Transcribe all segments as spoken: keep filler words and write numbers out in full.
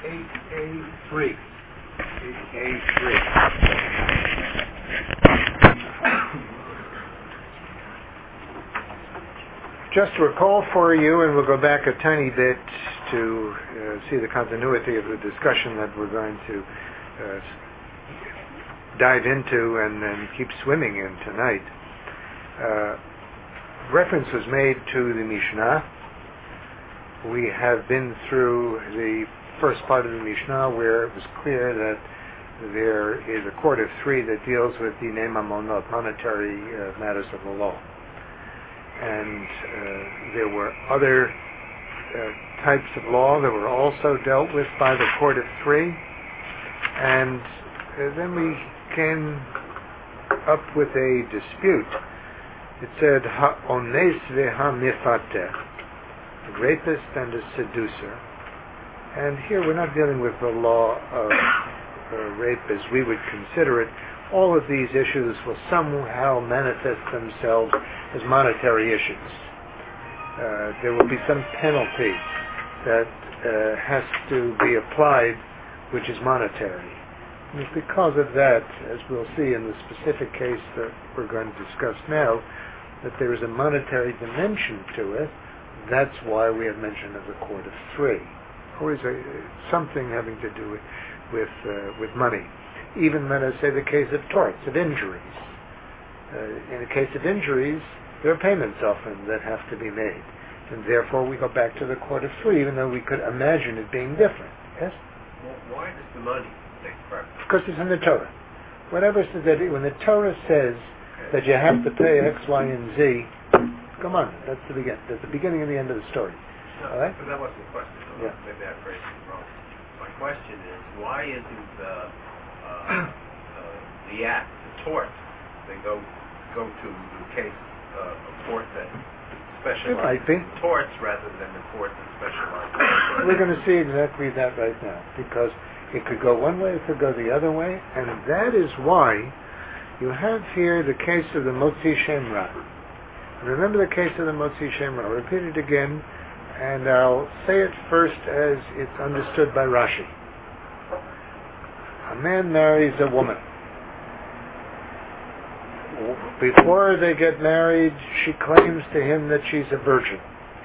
eight A three. eight A three. Just to recall for you, and we'll go back a tiny bit to uh, see the continuity of the discussion that we're going to uh, dive into and then keep swimming in tonight. Uh, reference was made to the Mishnah. We have been through the first part of the Mishnah where it was clear that there is a court of three that deals with the mamonot, monetary uh, matters of the law. And uh, there were other uh, types of law that were also dealt with by the court of three. And uh, then we came up with a dispute. It said, ha'ones ve'ha'mifateh, a rapist and a seducer. And here we're not dealing with the law of uh, rape as we would consider it. All of these issues will somehow manifest themselves as monetary issues. Uh, there will be some penalty that uh, has to be applied, which is monetary. And it's because of that, as we'll see in the specific case that we're going to discuss now, that there is a monetary dimension to it. That's why we have mentioned of the court of three. Always a, something having to do with with, uh, with money. Even when I say the case of torts, of injuries. Uh, in the case of injuries, there are payments often that have to be made. And therefore we go back to the court of three, even though we could imagine it being different. Yes? Well, why does the money take preference? Because it's in the Torah. Whatever says that, when the Torah says that you have to pay X, Y, and Z, come on, that's the beginning. That's the beginning and the end of the story. No, all right? But that wasn't the question. So yeah. Maybe I phrased it wrong. My question is, why isn't the uh, uh, the act, the tort, they go go to the case uh, a court that specializes in torts rather than the court that specializes in We're going to see exactly that right now, because it could go one way, it could go the other way, and that is why you have here the case of the Motzi Shem Ra. Remember the case of the Motzi Shem Ra. I'll repeat it again, and I'll say it first as it's understood by Rashi. A man marries a woman. Before they get married, she claims to him that she's a virgin.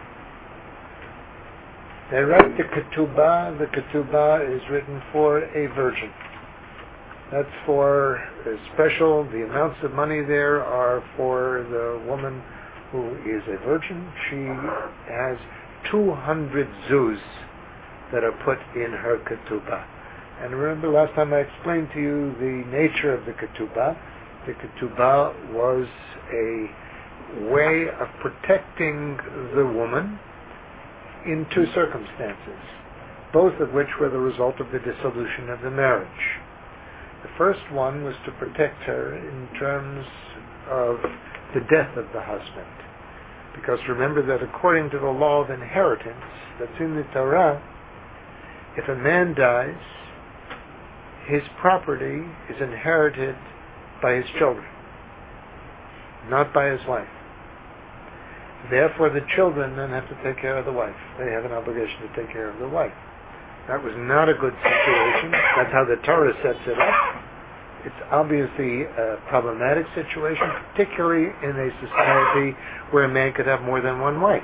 They write the ketubah. The ketubah is written for a virgin. That's for a special, the amounts of money there are for the woman who is a virgin. She has two hundred zuz that are put in her ketubah. And remember last time I explained to you the nature of the ketubah. The ketubah was a way of protecting the woman in two circumstances, both of which were the result of the dissolution of the marriage. The first one was to protect her in terms of the death of the husband. Because remember that according to the law of inheritance that's in the Torah, if a man dies, his property is inherited by his children, not by his wife. Therefore, the children then have to take care of the wife. They have an obligation to take care of the wife. That was not a good situation. That's how the Torah sets it up. It's obviously a problematic situation, particularly in a society where a man could have more than one wife.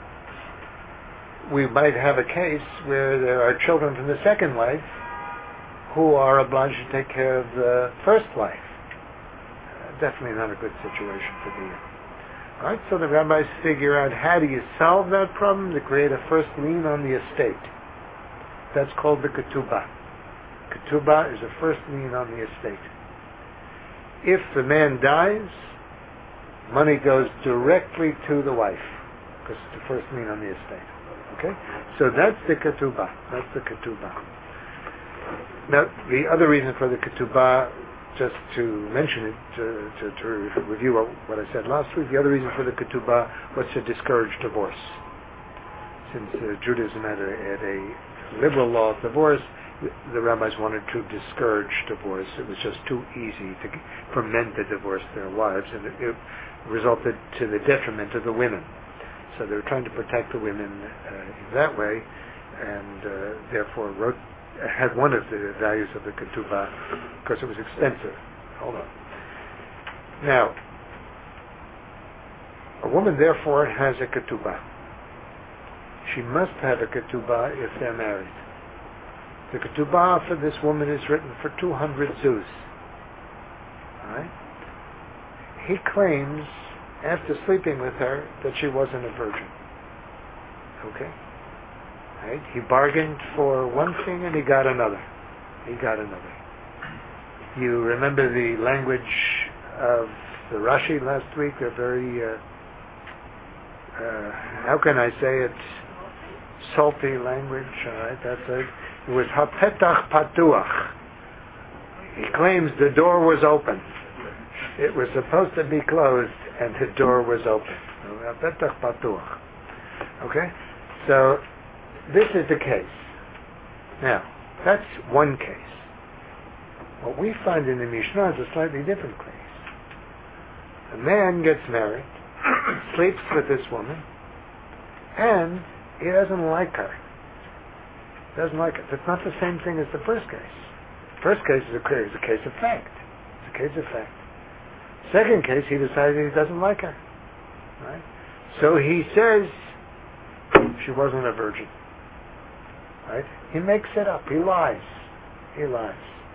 We might have a case where there are children from the second wife who are obliged to take care of the first wife. Definitely not a good situation for the year. All right, so the rabbis figure out how do you solve that problem to create a first lien on the estate. That's called the ketubah. Ketubah is a first lien on the estate. If the man dies, money goes directly to the wife because it's the first lien on the estate. Okay, so that's the ketubah. That's the ketubah. Now, the other reason for the ketubah, just to mention it, to, to, to review what, what I said last week, the other reason for the ketubah was to discourage divorce. Since uh, Judaism had a, had a liberal law of divorce, the rabbis wanted to discourage divorce. It was just too easy to, for men to divorce their wives, and it, it resulted to the detriment of the women. So they were trying to protect the women uh, in that way, and uh, therefore wrote had one of the values of the ketubah because it was expensive. Hold on. Now, a woman therefore has a ketubah. She must have a ketubah if they're married. The ketubah for this woman is written for two hundred zuz. Right? He claims, after sleeping with her, that she wasn't a virgin. Okay? Right? He bargained for one thing and he got another. He got another. You remember the language of the Rashi last week? A very, uh, uh, how can I say it, salty language. All right, that's it. It was hapetach patuach. He claims the door was open. It was supposed to be closed, and the door was open. Hapetach patuach. Okay, so this is the case. Now, that's one case. What we find in the Mishnah is a slightly different case. A man gets married, sleeps with this woman, and he doesn't like her. Doesn't like her. That's not the same thing as the first case. First case is a, is a case of fact. It's a case of fact. Second case, he decided he doesn't like her. Right? So he says she wasn't a virgin. Right? He makes it up. He lies. He lies.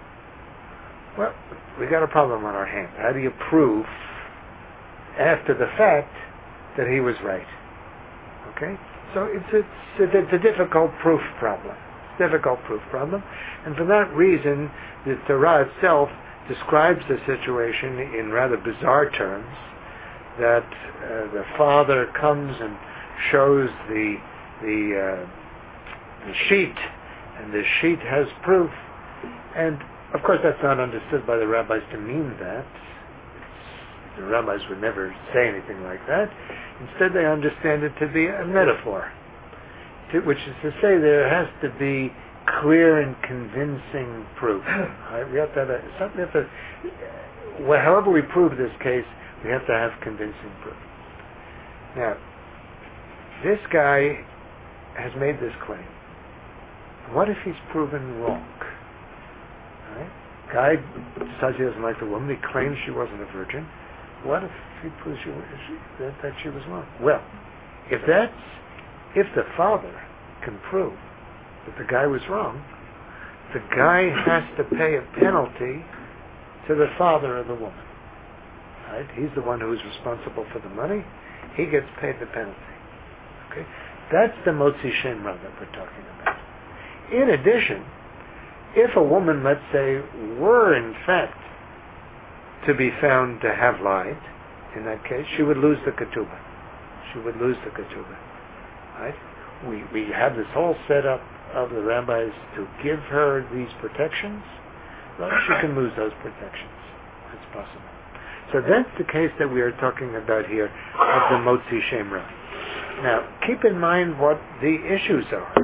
Well, we got a problem on our hands. How do you prove after the fact that he was right? Okay? So it's a, it's a difficult proof problem. It's a difficult proof problem. And for that reason, the Torah itself describes the situation in rather bizarre terms, that uh, the father comes and shows the, the, uh, the sheet, and the sheet has proof. And of course that's not understood by the rabbis to mean that. The rabbis would never say anything like that. Instead, they understand it to be a metaphor, to, which is to say there has to be clear and convincing proof. Right? We have to have a, we have to, well, however we prove this case, we have to have convincing proof. Now, this guy has made this claim. What if he's proven wrong? Right? Guy decides he doesn't like the woman. He claims she wasn't a virgin. What if he proves she, she, that, that she was wrong? Well, if that's, if the father can prove that the guy was wrong, the guy has to pay a penalty to the father of the woman. Right? He's the one who is responsible for the money. He gets paid the penalty. Okay? That's the Motzi Shemra that we're talking about. In addition, if a woman, let's say, were in fact to be found to have lied, in that case, she would lose the ketubah. She would lose the ketubah. Right? We we have this whole setup of the rabbis to give her these protections. Well, she can lose those protections. It's possible. So that's the case that we are talking about here of the Motzi Shemra. Now, keep in mind what the issues are.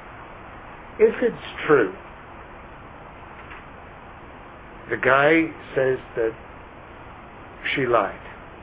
If it's true, the guy says that she lied.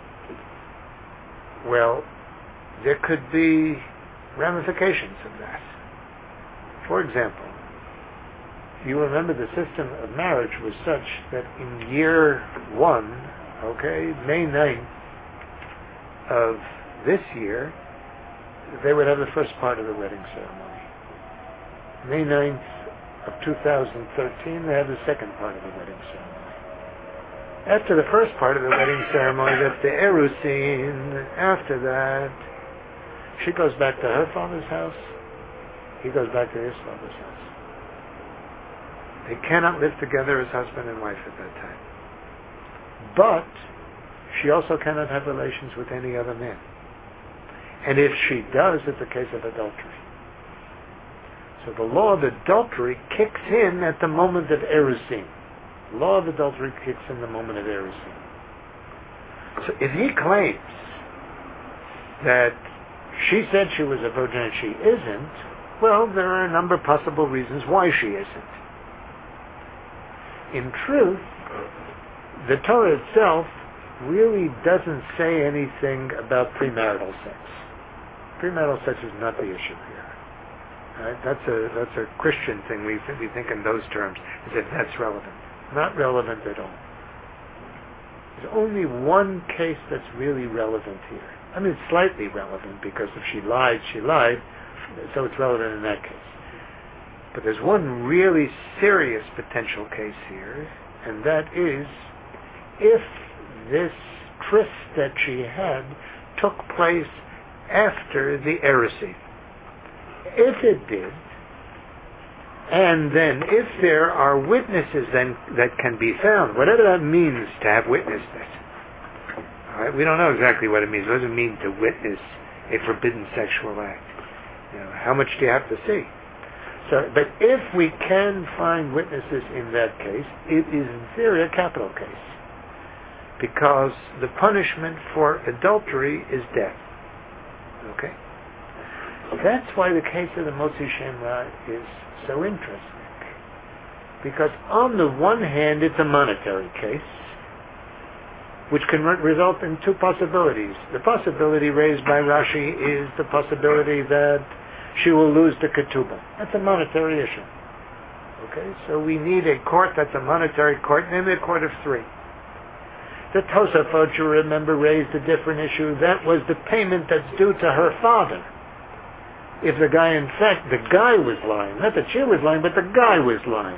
Well, there could be ramifications of that. For example, you remember the system of marriage was such that in year one, okay, May ninth of this year, they would have the first part of the wedding ceremony. May ninth of two thousand thirteen, they have the second part of the wedding ceremony. After the first part of the wedding ceremony, that's the Erusin. After that, she goes back to her father's house. He goes back to his father's house. They cannot live together as husband and wife at that time. But she also cannot have relations with any other man. And if she does, it's a case of adultery. So the law of adultery kicks in at the moment of Erusin. The law of adultery kicks in the moment of Erusin. So if he claims that she said she was a virgin and she isn't, well, there are a number of possible reasons why she isn't. In truth, the Torah itself really doesn't say anything about premarital sex. Premarital sex is not the issue here. Right? That's a that's a Christian thing. We th- we think in those terms as if that's relevant. Not relevant at all. There's only one case that's really relevant here. I mean, it's slightly relevant because if she lied, she lied, so it's relevant in that case. But there's one really serious potential case here, and that is if this tryst that she had took place after the heresy. If it did, and then if there are witnesses then that can be found, whatever that means to have witnessed it. All right, we don't know exactly what it means. What does it mean to witness a forbidden sexual act? You know, how much do you have to see? So, but if we can find witnesses in that case, it is in theory a capital case, because the punishment for adultery is death. Okay? That's why the case of the Motzi Shemra is so interesting. Because on the one hand, it's a monetary case, which can re- result in two possibilities. The possibility raised by Rashi is the possibility that she will lose the ketubah. That's a monetary issue. Okay? So we need a court that's a monetary court, namely a court of three. The Tosafot, you remember, raised a different issue. That was the payment that's due to her father. If the guy, in fact, the guy was lying, not that she was lying, but the guy was lying.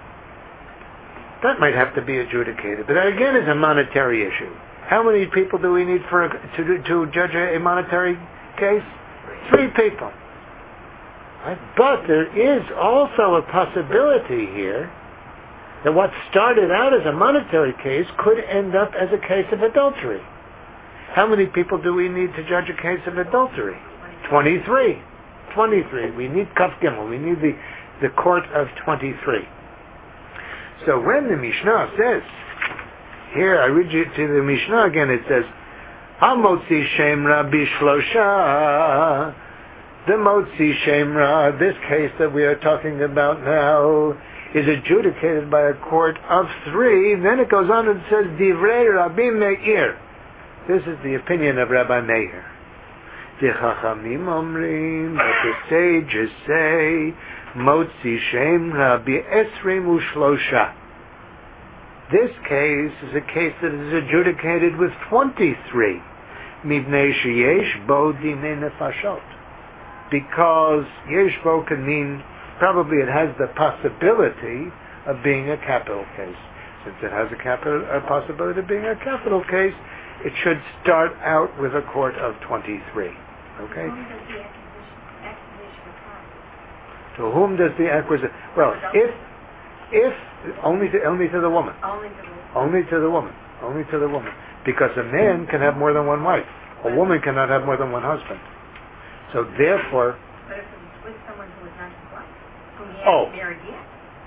That might have to be adjudicated, but that again is a monetary issue. How many people do we need for a, to to judge a, a monetary case? Three people. Right? But there is also a possibility here that what started out as a monetary case could end up as a case of adultery. How many people do we need to judge a case of adultery? Twenty-three. Twenty-three. We need Kaf Gimel. We need the, the court of twenty-three. So when the Mishnah says, here I read you to the Mishnah again, it says, HaMotzi Shemra Bishlosha. The Motzi Shemra, this case that we are talking about now, is adjudicated by a court of three. Then it goes on and says, Divrei Rabbi Meir. This is the opinion of Rabbi Meir. The Chachamim Omrim, that the sages say, Motzi Shemra Bi'esrim Ushlosha. This case is a case that is adjudicated with twenty-three. Mibnei sheyesh bo dinei nefashot. Because yesh bo can mean, probably it has the possibility of being a capital case. Since it has a capital a possibility of being a capital case, it should start out with a court of twenty-three. Okay? To whom does the acquisition? Well, if if only to only to the woman. Only to the woman. Only to the woman. Only to the woman. Because a man can have more than one wife. A woman cannot have more than one husband. So therefore. But if it was with someone who was not his wife, whom he Oh. hadn't married yet.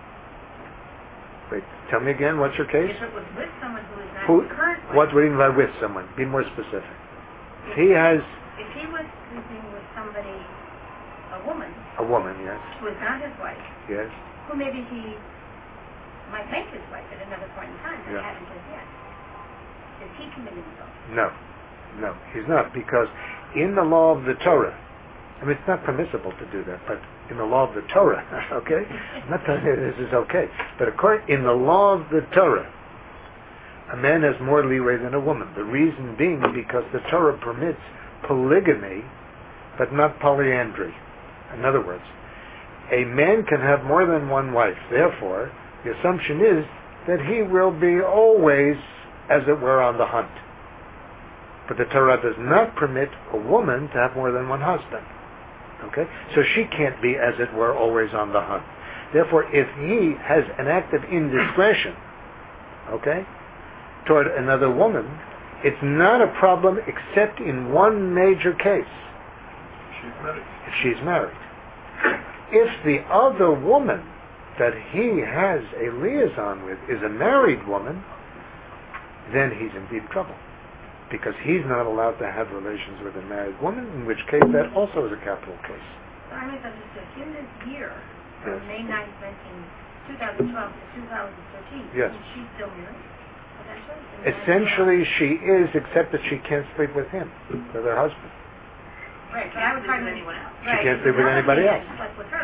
Wait, tell me again. What's your case? If it was with someone who was not Who? his current wife. What do you mean by with someone? Be more specific. If he has If he was sleeping with somebody, a woman, a woman, yes, who was not his wife, yes, who maybe he might make his wife at another point in time, but Yeah. hadn't as yet, is he committing himself? no, no, he's not, because in the law of the Torah, I mean, it's not permissible to do that, but in the law of the Torah, okay, I'm not telling you this is okay, but according in the law of the Torah, a man has more leeway than a woman. The reason being because the Torah permits polygamy, but not polyandry. In other words, a man can have more than one wife. Therefore, the assumption is that he will be always, as it were, on the hunt. But the Torah does not permit a woman to have more than one husband. Okay? So she can't be, as it were, always on the hunt. Therefore, if he has an act of indiscretion, okay, toward another woman, it's not a problem except in one major case. She's married. If she's married. If the other woman that he has a liaison with is a married woman, then he's in deep trouble. Because he's not allowed to have relations with a married woman, in which case that also is a capital case. So I misunderstood. In this year, from Yes. May ninth, twenty twelve to two thousand thirteen, Yes. is she still married? Essentially? Essentially, she is, except that she can't sleep with him, with her husband. Right, but I was talking to anyone else. She can't sleep with anybody else. Slept with her,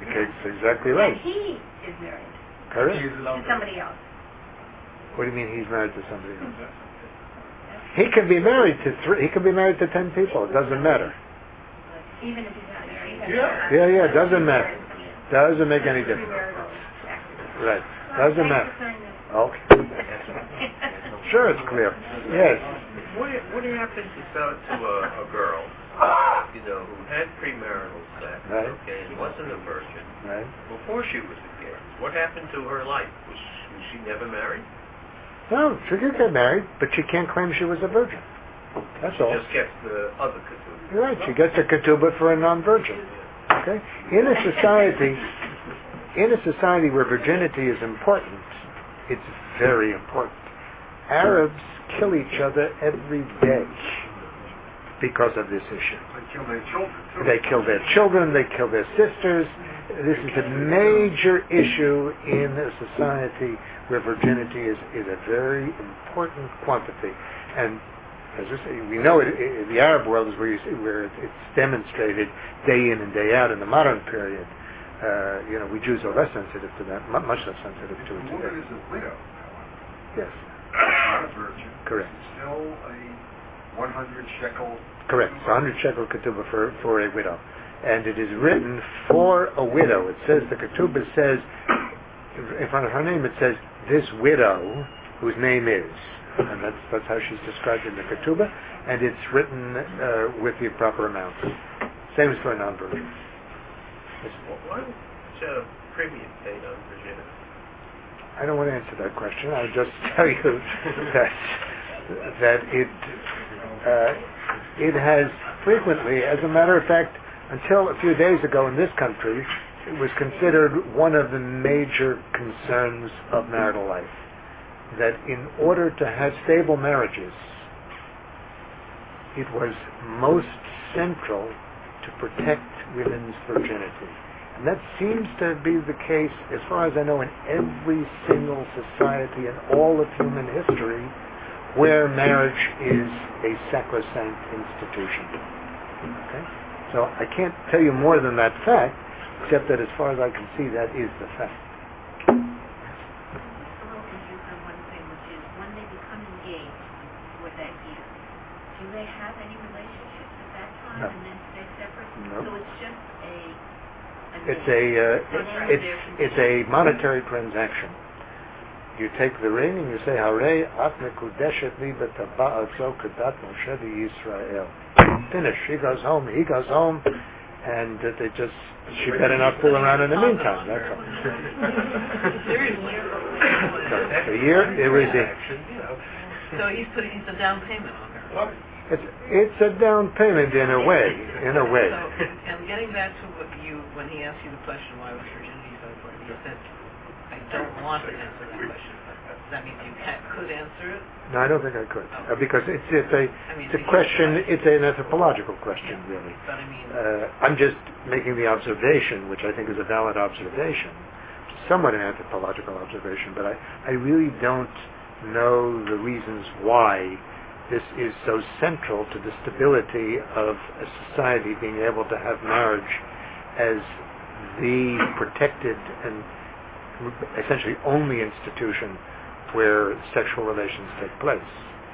That's exactly right. And he is married Correct. to somebody else. What do you mean he's married to somebody else? He can be married to three. He can be married to ten people. It doesn't matter. Even if he's not married. Yeah. Yeah, yeah. It doesn't matter. Doesn't make any difference. Right. Doesn't matter. Okay. Sure, it's clear. Yes. What what happens to to a, a girl, you know, who had premarital sex, Right. okay, and wasn't a virgin Right. before she was engaged? What happened to her life? Was was she never married? No, she can get married, but she can't claim she was a virgin. That's She all. just gets the other ketubah. You're right. She gets a ketubah for a non-virgin. Okay. In a society, in a society where virginity is important, it's very important. Arabs kill each other every day because of this issue. They kill their children, too. They kill their children. They kill their sisters. This is a major issue in a society where virginity is, is a very important quantity. And as we say, we know it, it, the Arab world is where, you see, where it, it's demonstrated day in and day out in the modern period. Uh, you know, we Jews are less sensitive to that, mu- much less sensitive to it The woman today. is a widow, however. Yes, Not a virgin. correct. It's still a one hundred shekel. Correct. It's one hundred shekel ketubah for, for a widow. And it is written for a widow. It says, the ketubah says, in front of her name, it says, this widow, whose name is. And that's that's how she's described in the ketubah. And it's written uh, with the proper amount. Same as for a non-virgin. Well, why was such a premium paid on virginity? I don't want to answer that question. I'll just tell you that that it uh, it has frequently, as a matter of fact, until a few days ago in this country, it was considered one of the major concerns of marital life. That in order to have stable marriages, it was most central to protect women's virginity. And that seems to be the case, as far as I know, in every single society in all of human history where marriage is a sacrosanct institution. Okay? So I can't tell you more than that fact, except that as far as I can see, that is the fact. I'm a little confused on one thing, which is when they become engaged for that year, do they have any relationships at that time No. and then stay separate? No. So it's just a... a It's a uh, name. it's it's a monetary transaction. You take the ring and you say, "Harei at mekudeshet li b'taba'at zo kedat Moshe Yisrael." Finish. She goes home. He goes home, and uh, they just she better not fool around in the meantime. That's all. Seriously. So, a year. It was a, So he's putting he's a down payment on her. it's it's a down payment in a way. In a way. So, and getting back to what you, when he asked you the question, why was virginity so important, you said, I don't want to answer that question. Does that mean you can, could answer it? No, I don't think I could, uh, because it's it's a I mean, it's a question. It's an anthropological question, Yeah. really. But I mean, Uh, I'm just making the observation, which I think is a valid observation, somewhat an anthropological observation, but I, I really don't know the reasons why this is so central to the stability of a society being able to have marriage as the protected and essentially only institution where sexual relations take place.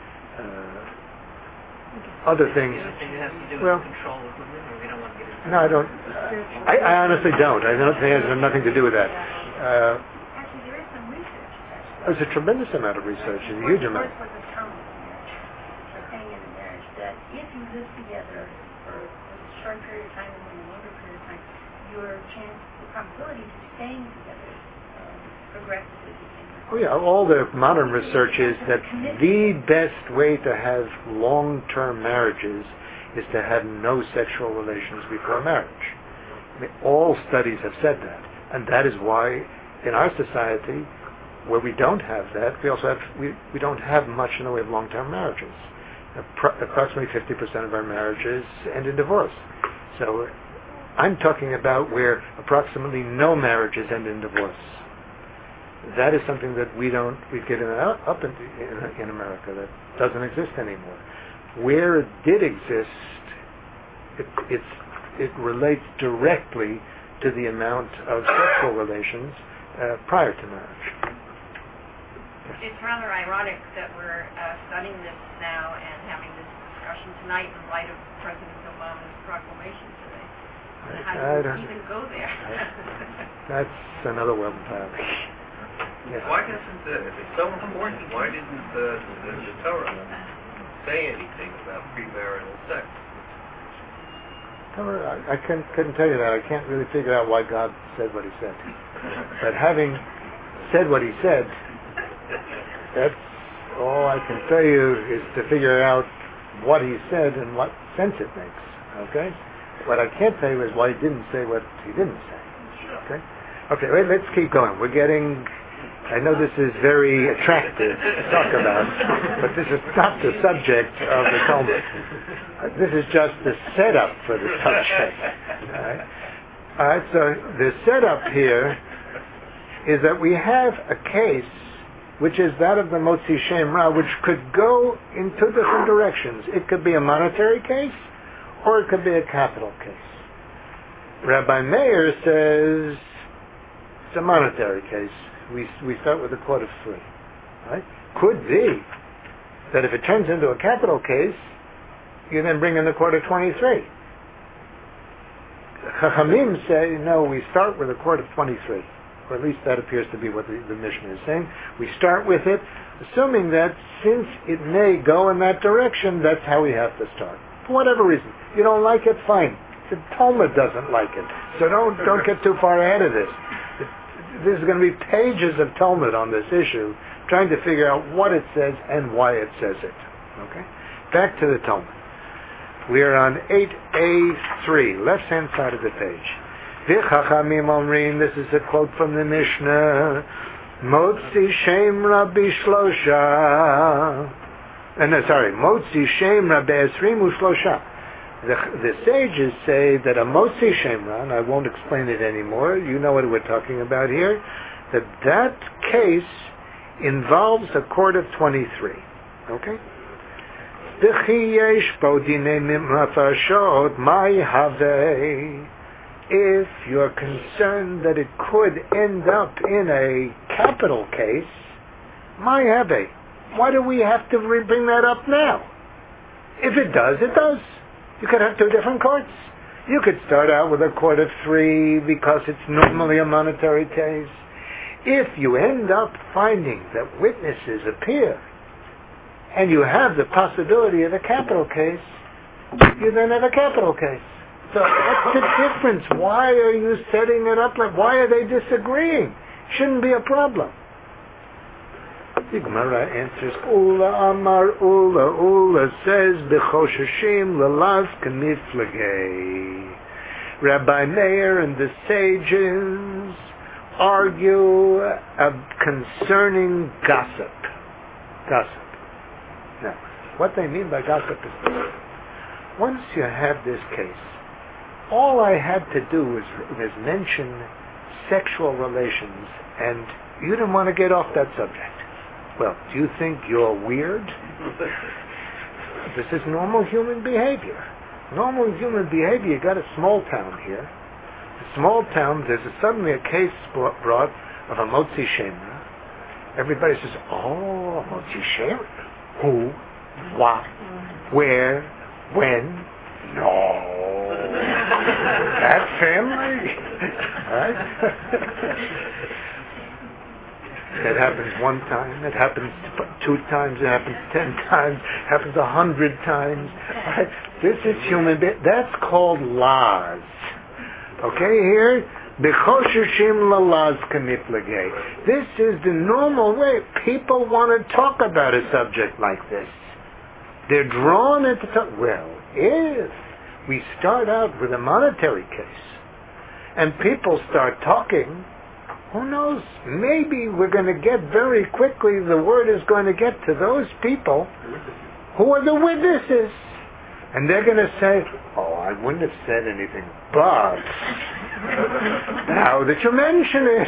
Uh, other things, the other thing that has to do with well, control of women, or we don't want to get into no, I don't. I, I honestly don't. I don't think it has nothing to do with that. Uh, Actually, there is some research. Actually. there's a tremendous amount of research, a huge amount. First was a term of marriage, a thing in a marriage that if you live together for a short period of time and then a longer period of time, your chance, the probability of staying together um, progressively became. Oh yeah, all the modern research is that the best way to have long-term marriages is to have no sexual relations before marriage. I mean, all studies have said that, and that is why in our society, where we don't have that, we also have we, we don't have much in the way of long-term marriages. Appro- approximately fifty percent of our marriages end in divorce. So I'm talking about where approximately no marriages end in divorce. That is something that we don't, we've given up in, in, in America, that doesn't exist anymore. Where it did exist, it, it's, it relates directly to the amount of sexual relations uh, prior to marriage. It's rather ironic that we're uh, studying this now and having this discussion tonight in light of President Obama's proclamation today. I, How I do don't, you even go there? that's another world entirely. Yes. Why doesn't, uh, if it's so important, why didn't the, the, the Torah say anything about premarital sex? Torah, I, I couldn't, couldn't tell you that. I can't really figure out why God said what he said. But having said what he said, that's all I can tell you is to figure out what he said and what sense it makes. Okay? What I can't tell you is why he didn't say what he didn't say. Okay? Okay, wait, let's keep going. We're getting... I know this is very attractive to talk about, but this is not the subject of the Talmud. Uh, this is just the setup for the subject. All right? All right, so the setup here is that we have a case which is that of the Motzi Shem Ra, which could go in two different directions. It could be a monetary case, or it could be a capital case. Rabbi Meir says it's a monetary case. We we start with a court of three. Right? Could be that if it turns into a capital case, you then bring in the court of twenty-three. Chachamim say, no, we start with a court of twenty-three. Or at least that appears to be what the, the Mishnah is saying. We start with it, assuming that since it may go in that direction, that's how we have to start. For whatever reason. You don't like it, fine. The Talmud doesn't like it. So don't don't get too far ahead of this. This is going to be pages of Talmud on this issue, trying to figure out what it says and why it says it. Okay? Back to the Talmud. We are on eight A three, left-hand side of the page. V'chachamim omrim, this is a quote from the Mishnah, Motzi Shem Rabbi Shlosha. Uh, no, sorry, Motzi Shem Rabbi Esrim Ushlosha. The, the sages say that a Motzi Shemra, and I won't explain it anymore, you know what we're talking about here, that that case involves a court of twenty-three. Okay? If you're concerned that it could end up in a capital case, my have. Why do we have to re- bring that up now? If it does, it does. You could have two different courts. You could start out with a court of three because it's normally a monetary case. If you end up finding that witnesses appear and you have the possibility of a capital case, you then have a capital case. So what's the difference? Why are you setting it up like, why are they disagreeing? Shouldn't be a problem. The Gemara answers, Ula Amar Ula, Ula says, B'choshashim lelav k'miflagei. Rabbi Meir and the sages argue uh, concerning gossip. Gossip. Now, what they mean by gossip is this. Once you have this case, all I had to do was, was mention sexual relations, and you didn't want to get off that subject. Well, do you think you're weird? This is normal human behavior. Normal human behavior, you got a small town here. A small town, there's a, suddenly a case brought of a Motzi Shemra. Everybody says, oh, Motzi Shemra? Who? What? Where? When? No. That family? Right? It happens one time, it happens two times, it happens ten times, it happens a hundred times. Right? This is human being. That's called laws. Okay, here, b'choshashim lalaz k'miflagei. This is the normal way. People want to talk about a subject like this. They're drawn into talk. Well, if we start out with a monetary case, and people start talking, who knows? Maybe we're going to get very quickly, the word is going to get to those people who are the witnesses. And they're going to say, oh, I wouldn't have said anything, but now that you mention it,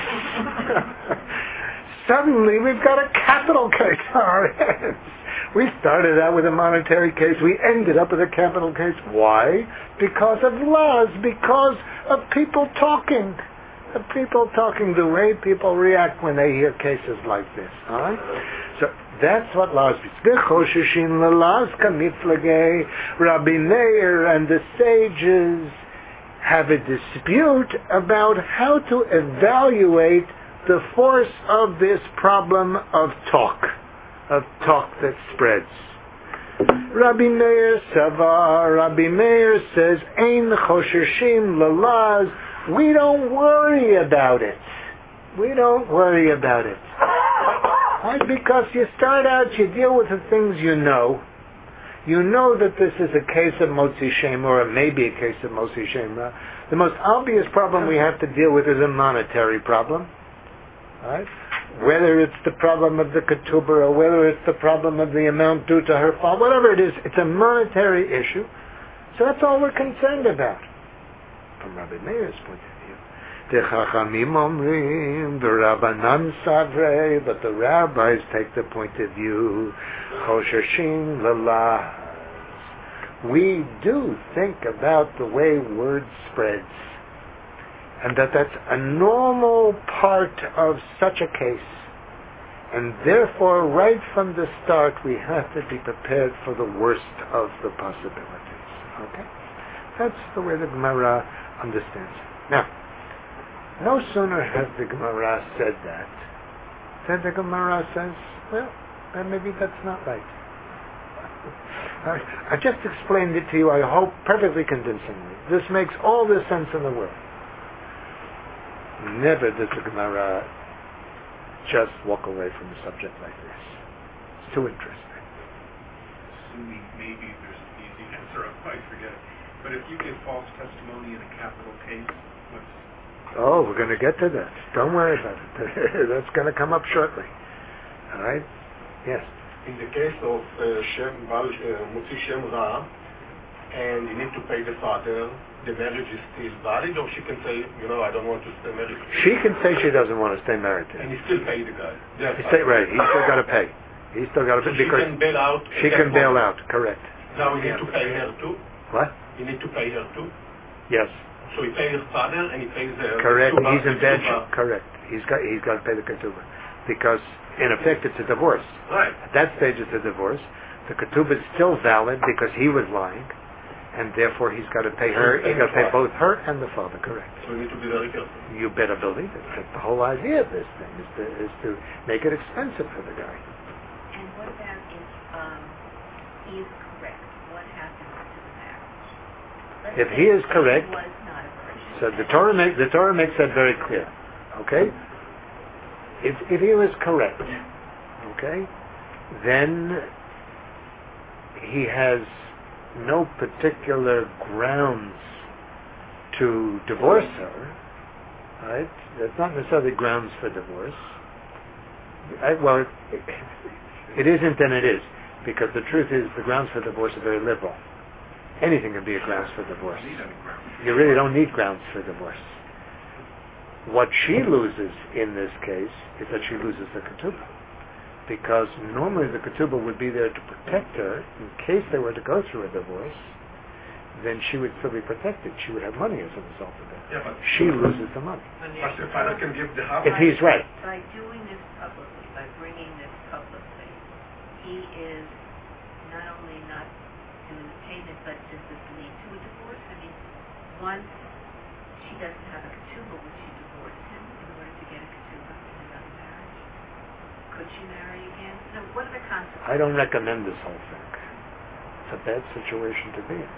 suddenly we've got a capital case on our hands. We started out with a monetary case. We ended up with a capital case. Why? Because of laws, because of people talking. Of people talking, the way people react when they hear cases like this. All right? So that's what Laz means. V'choshishin l'Laz kamiflagei. Rabbi Meir and the sages have a dispute about how to evaluate the force of this problem of talk, of talk that spreads. Rabbi Meir Savar, Rabbi Meir says, Ein choshishim l'Laz. We don't worry about it. We don't worry about it. Why? Because you start out, you deal with the things you know. You know that this is a case of Motzi Shema, or it may be a case of Motzi Shema. The most obvious problem we have to deal with is a monetary problem. Right? Whether it's the problem of the ketubah, or whether it's the problem of the amount due to her father, whatever it is, it's a monetary issue. So that's all we're concerned about. From Rabbi Meir's point of view, the Chachamim Omrim, the Rabbanan Savrei, but the rabbis take the point of view, Chosheshin L'Laz. We do think about the way word spreads, and that that's a normal part of such a case, and therefore, right from the start, we have to be prepared for the worst of the possibilities. Okay, that's the way the Gemara understands it. Now, no sooner has the Gemara said that, then the Gemara says, well, then maybe that's not right. I, I just explained it to you, I hope, perfectly convincingly. This makes all the sense in the world. Never does the Gemara just walk away from a subject like this. It's too interesting. Assuming maybe there's an easy answer, I might forget it. But if you give false testimony in a capital case, what's... Oh, we're going to get to that. Don't worry about it. That's going to come up shortly. All right? Yes. In the case of uh, Shem, Bal, uh, Mutzi Shem Ra, and you need to pay the father, the marriage is still valid, or she can say, you know, I don't want to stay married? She can say she doesn't want to stay married to him. And he still pay the guy. He say, right, he's still got to pay. He's still got to pay so because she can bail out. She can bail out, correct. Now we need to pay her too? What? You need to pay her too? Yes. So he pays her father and he pays the correct. ketubah, He's in bad ketubah. shape. Correct. He's got he's got to pay the ketubah because in effect it's a divorce. Right. At that stage it's a divorce. The ketubah is still valid because he was lying, and therefore he's got to pay her. He's got to pay both her and the father. Correct. So we need to be very careful. You better believe it. That's the whole idea of this thing is to is to make it expensive for the guy. And what about if um, he is correct? What happens to the marriage? Let's If say he is correct, he was not a virgin. so the Torah makes the Torah makes that very clear. Okay? If if he was correct, okay, then he has no particular grounds to divorce her. Right? That's not necessarily grounds for divorce. I, well, it, it isn't and it is, because the truth is the grounds for divorce are very liberal. Anything can be a grounds for divorce. You really don't need grounds for divorce. What she loses in this case is that she loses the ketubah, because normally the ketubah would be there to protect her in case they were to go through a divorce. Then she would still be protected. She would have money as a result of that. Yeah, but she loses the money. But the father can give the half. If he's right. By doing this publicly, by bringing this publicly, he is not only not doing the payment, but does this lead to a divorce? I mean, once she doesn't have a ketubah, would she divorce him in order to get a ketubah in another marriage? Could she marry again? No, what are the consequences? I don't recommend this whole thing. It's a bad situation to be in.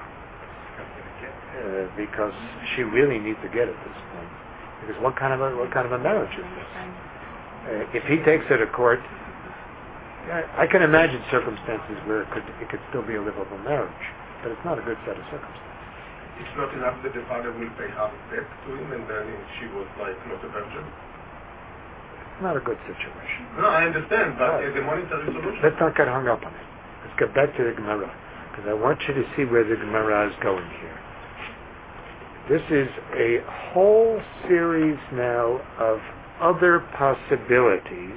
Uh, because she really needs to get at this point. Because what kind of a what kind of a marriage is this? Uh, if he takes her to court, I, I can imagine circumstances where it could it could still be a livable marriage, but it's not a good set of circumstances. It's not enough that the father will pay half back to him, and then she was like not a virgin. It's not a good situation. No, I understand, but Right. as a monetary solution. Let's not get hung up on it. Let's get back to the Gemara, because I want you to see where the Gemara is going here. This is a whole series now of other possibilities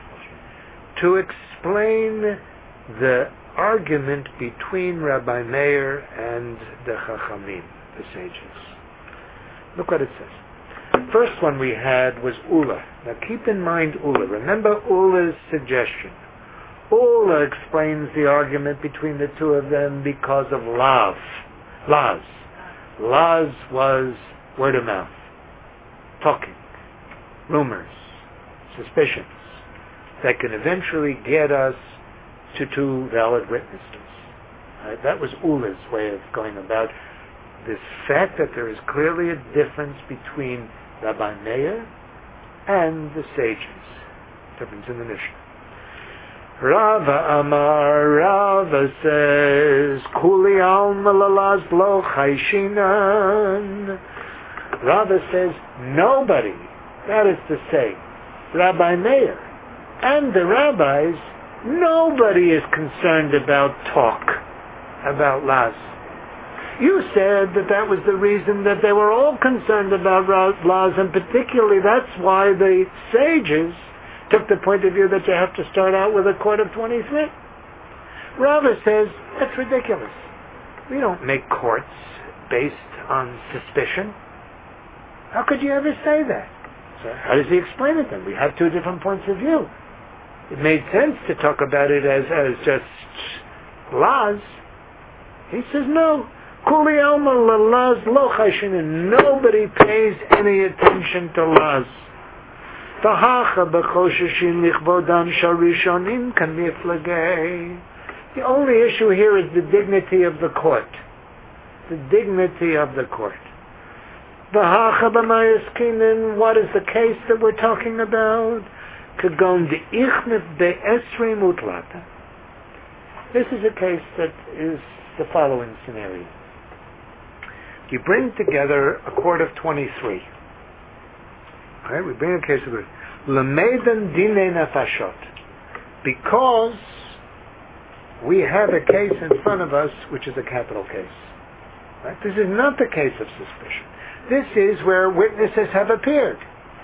to explain the argument between Rabbi Meir and the Chachamim, the sages. Look what it says. First one we had was Ula. Now keep in mind Ula. Remember Ula's suggestion. Ula explains the argument between the two of them because of lav. Laz. Laz was word of mouth. Talking. Rumors. Suspicions. That can eventually get us to two valid witnesses. Right? That was Ula's way of going about this fact that there is clearly a difference between Rabbi Meir and the sages. Difference in the Mishnah. Rava Amar, Rava says, Kuli alma lalaz lo chayshinan. Rava says, nobody, that is to say, Rabbi Meir and the rabbis, nobody is concerned about talk, about las. You said that that was the reason that they were all concerned about laws, and particularly that's why the sages took the point of view that you have to start out with a court of twenty-three. Rava says, that's ridiculous. We don't make courts based on suspicion. How could you ever say that? So how does he explain it then? We have two different points of view. It made sense to talk about it as, as just laws. He says, no. Kuli alma lalaz lo chayshinan. Nobody pays any attention to laws. Tahacha b'chosheshin nichvodan sharishonim kaniflagei. The only issue here is the dignity of the court. The dignity of the court. Tahacha b'mayaskinin. What is the case that we're talking about? Kagon de'ichnef be'esrei mutlata. This is a case that is the following scenario. You bring together a court of twenty-three. Right? We bring a case of L'medan dine nafashot. Because we have a case in front of us which is a capital case. Right? This is not the case of suspicion. This is where witnesses have appeared.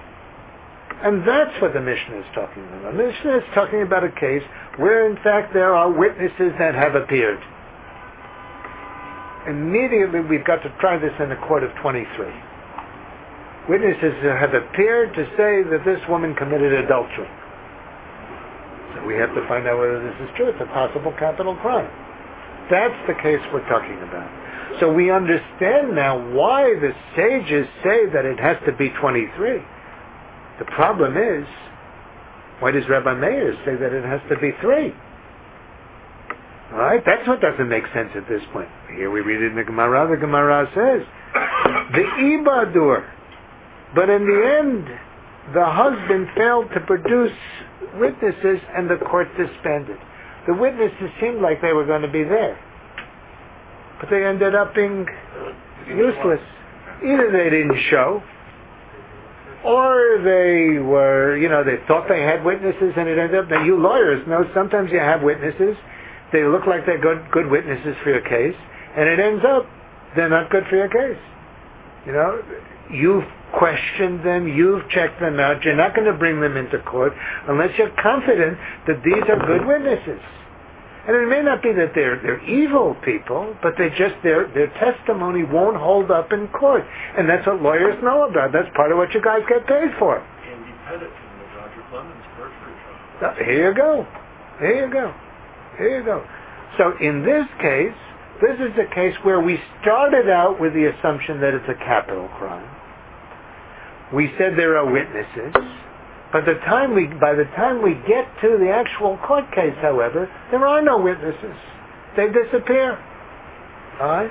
And that's what the Mishnah is talking about. The Mishnah is talking about a case where in fact there are witnesses that have appeared. Immediately we've got to try this in a court of twenty-three. Witnesses have appeared to say that this woman committed adultery. So we have to find out whether this is true. It's a possible capital crime. That's the case we're talking about. So we understand now why the sages say that it has to be twenty-three. The problem is, why does Rabbi Meir say that it has to be three? Right? That's what doesn't make sense at this point. Here we read it in the Gemara. The Gemara says, the Ibadur. But in the end, the husband failed to produce witnesses and the court disbanded. The witnesses seemed like they were going to be there. But they ended up being useless. Either they didn't show, or they were, you know, they thought they had witnesses and it ended up, now you lawyers know sometimes you have witnesses, they look like they're good, good witnesses for your case, and it ends up they're not good for your case. You know, you've questioned them, you've checked them out, you're not going to bring them into court unless you're confident that these are good witnesses. And it may not be that they're they're evil people, but they just their their testimony won't hold up in court, and that's what lawyers know about. That's part of what you guys get paid for. Independent from the Roger Clemens perjury trial. Here you go. Here you go. Here you go. So in this case, this is a case where we started out with the assumption that it's a capital crime. We said there are witnesses. But the time we, by the time we get to the actual court case, however, there are no witnesses. They disappear. Alright?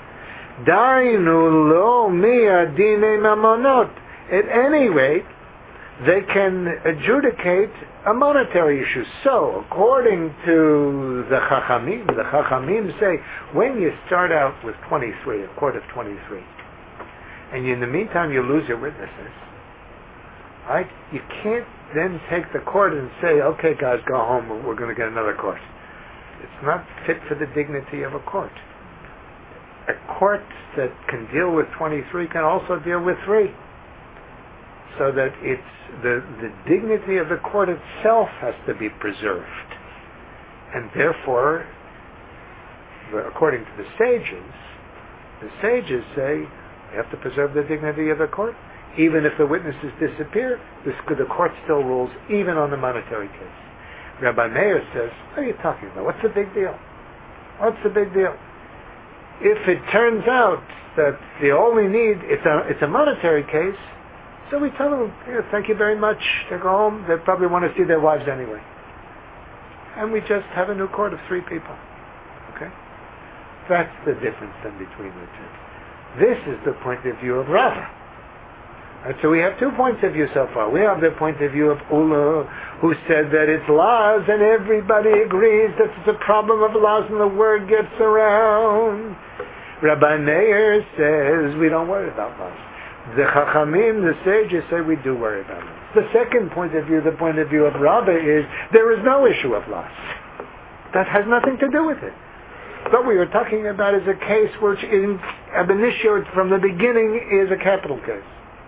Dainu lo miya dine mamonot. At any rate, they can adjudicate a monetary issue. So, according to the Chachamim, the Chachamim say, when you start out with twenty-three, a court of twenty-three, and in the meantime you lose your witnesses, right? You can't then take the court and say, okay guys, go home, we're going to get another court. It's not fit for the dignity of a court. A court that can deal with twenty-three can also deal with three. So that it's the, the dignity of the court itself has to be preserved. And therefore, according to the sages, the sages say, We have to preserve the dignity of the court. Even if the witnesses disappear, the, the court still rules, even on the monetary case. Rabbi Meir says, what are you talking about? What's the big deal? What's the big deal? If it turns out that the only need, it's a, it's a monetary case, so we tell them, yeah, thank you very much, they go home, they probably want to see their wives anyway. And we just have a new court of three people. Okay? That's the difference then between the two. This is the point of view of Rava. Right, so we have two points of view so far. We have the point of view of Ula, who said that it's laws and everybody agrees that it's a problem of laws and the word gets around. Rabbi Meir says we don't worry about laws. The Chachamim, the sages, say we do worry about laws. The second point of view, the point of view of Rava, is there is no issue of laws. That has nothing to do with it. What we are talking about is a case which in ab initio from the beginning is a capital case.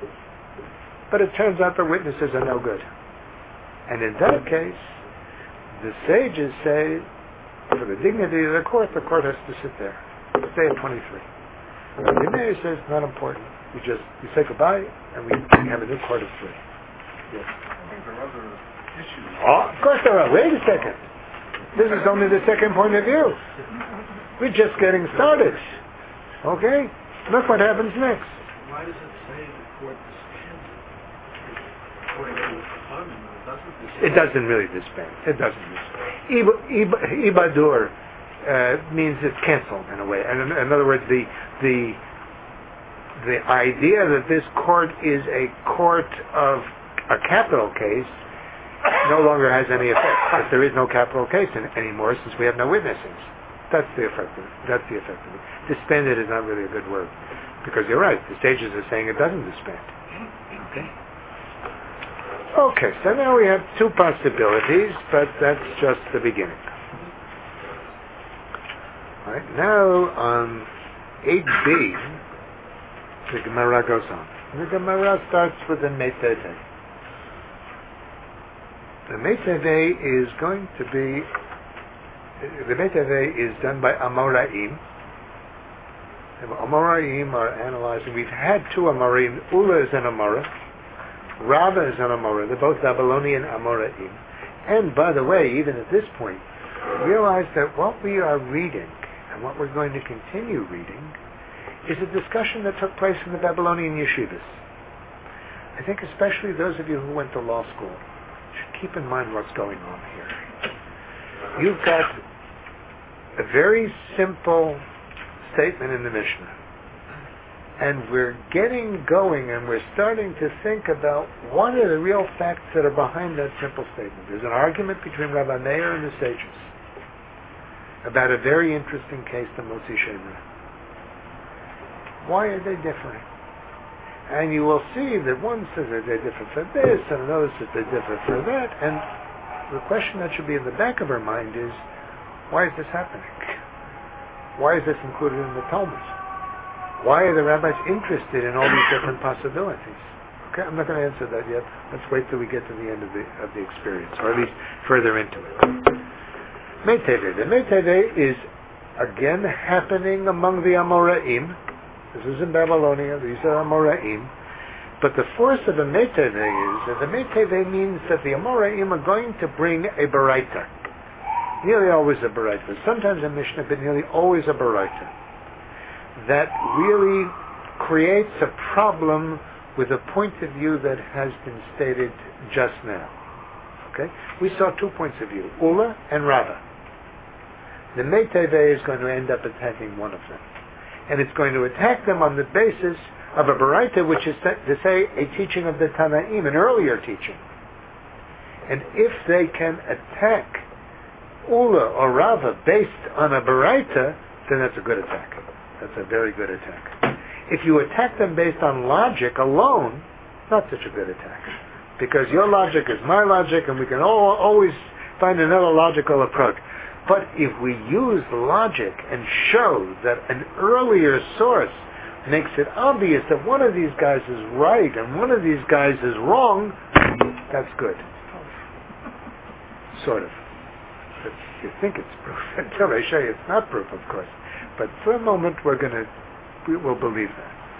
But it turns out the witnesses are no good. And in that case, the sages say, for the dignity of the court, the court has to sit there. Stay at twenty-three. The mayor says it's not important. We just we say goodbye and we have a new court of three. Yes. I think there are other issues. Oh, of course there are. Wait a second. This is only the second point of view. We're just getting started. Okay? Look what happens next. Why does it say the court disbands it? According to the Chachamim, it doesn't disband. It doesn't really disband. It doesn't disband. Iba, iba, ibadur uh, means it's canceled in a way. And in, in other words, the the the idea that this court is a court of a capital case no longer has any effect, because there is no capital case in, anymore since we have no witnesses. That's the effect of it. That's the effect of it. Disbanded is not really a good word, because you're right. The sages are saying it doesn't disband. Okay. Okay. So now we have two possibilities, but that's just the beginning. All right. Now on eight B, the Gemara goes on. The Gemara starts with the Meitevei. The Meitevei is going to be, the Meitevei is done by Amoraim. The Amoraim are analyzing, we've had two Amoraim, Ula is an Amora, Rava is an Amora, they're both Babylonian Amoraim. And by the way, even at this point, realize that what we are reading, and what we're going to continue reading, is a discussion that took place in the Babylonian yeshivas. I think especially those of you who went to law school should keep in mind what's going on here. You've got a very simple statement in the Mishnah, and we're getting going and we're starting to think about what are the real facts that are behind that simple statement. There's an argument between Rabbi Meir and the sages about a very interesting case, the Motzi Shemra. Why are they different? And you will see that one says that they're different for this, and another says they're different for that, and the question that should be in the back of our mind is, why is this happening? Why is this included in the Talmud? Why are the rabbis interested in all these different possibilities? Okay, I'm not going to answer that yet. Let's wait till we get to the end of the of the experience, or at least further into it. Meitevei. The Meitevei is again happening among the Amoraim. This is in Babylonia. These are Amoraim. But the force of a Meitevei is that the Meitevei means that the Amoraim are going to bring a Baraita. Nearly always a Baraita. Sometimes a Mishnah, but nearly always a Baraita. That really creates a problem with a point of view that has been stated just now. Okay? We saw two points of view, Ula and Rava. The Meitevei is going to end up attacking one of them. And it's going to attack them on the basis of a Baraita, which is to say a teaching of the Tanaim, an earlier teaching. And if they can attack Ula or Rava based on a Baraita, then that's a good attack. That's a very good attack. If you attack them based on logic alone, not such a good attack. Because your logic is my logic, and we can all, always find another logical approach. But if we use logic and show that an earlier source makes it obvious that one of these guys is right and one of these guys is wrong, that's good. Sort of. But you think it's proof until I show you it's not proof, of course. But for a moment, we're going to, we will believe that.